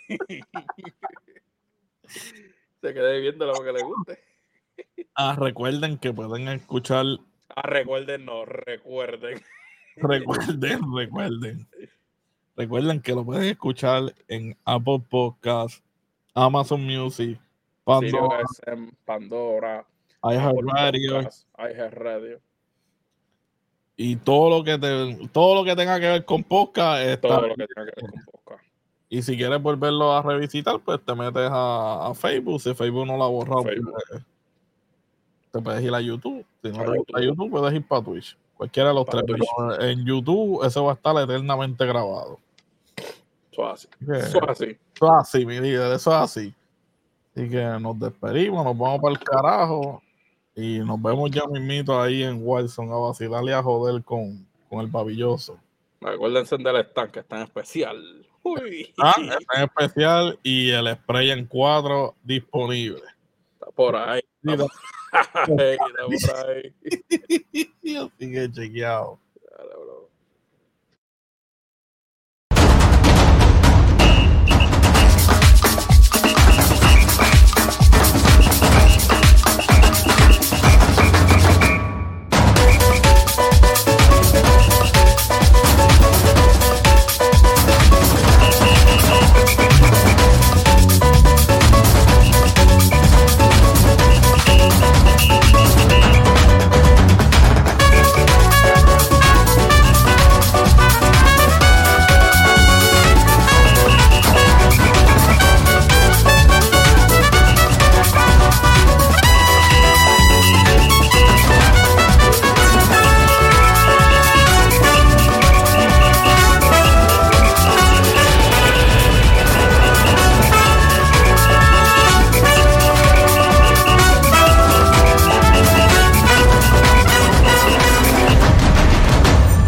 Se quede viendo lo que le guste. Ah, recuerden que pueden escuchar. Ah, recuerden, no, recuerden. Recuerden, recuerden. Recuerden que lo pueden escuchar en Apple Podcasts, Amazon Music, Pandora, Pandora, iHeartRadio, iHeartRadio. Y todo lo que te, todo lo que tenga que ver con podcast está. Todo lo que tenga que ver con podcast. Y si quieres volverlo a revisitar, pues te metes a, a Facebook. Si Facebook no lo ha borrado, pues, te puedes ir a YouTube. Si no te gusta YouTube, puedes ir para Twitch. Cualquiera de los para tres. Twitch. Pero en YouTube eso va a estar eternamente grabado. Eso es así. Eso es así. Eso es así, mi líder. Eso es así. Así que nos despedimos, nos vamos para el carajo. Y nos vemos ya mismito ahí en Wilson a vacilarle y a joder con, con el babilloso. Acuérdense del stand que está en especial. Uy. Ah, está en especial y el spray en cuatro disponible. Está por ahí. Está por ahí. Está por ahí. Así que chequeado.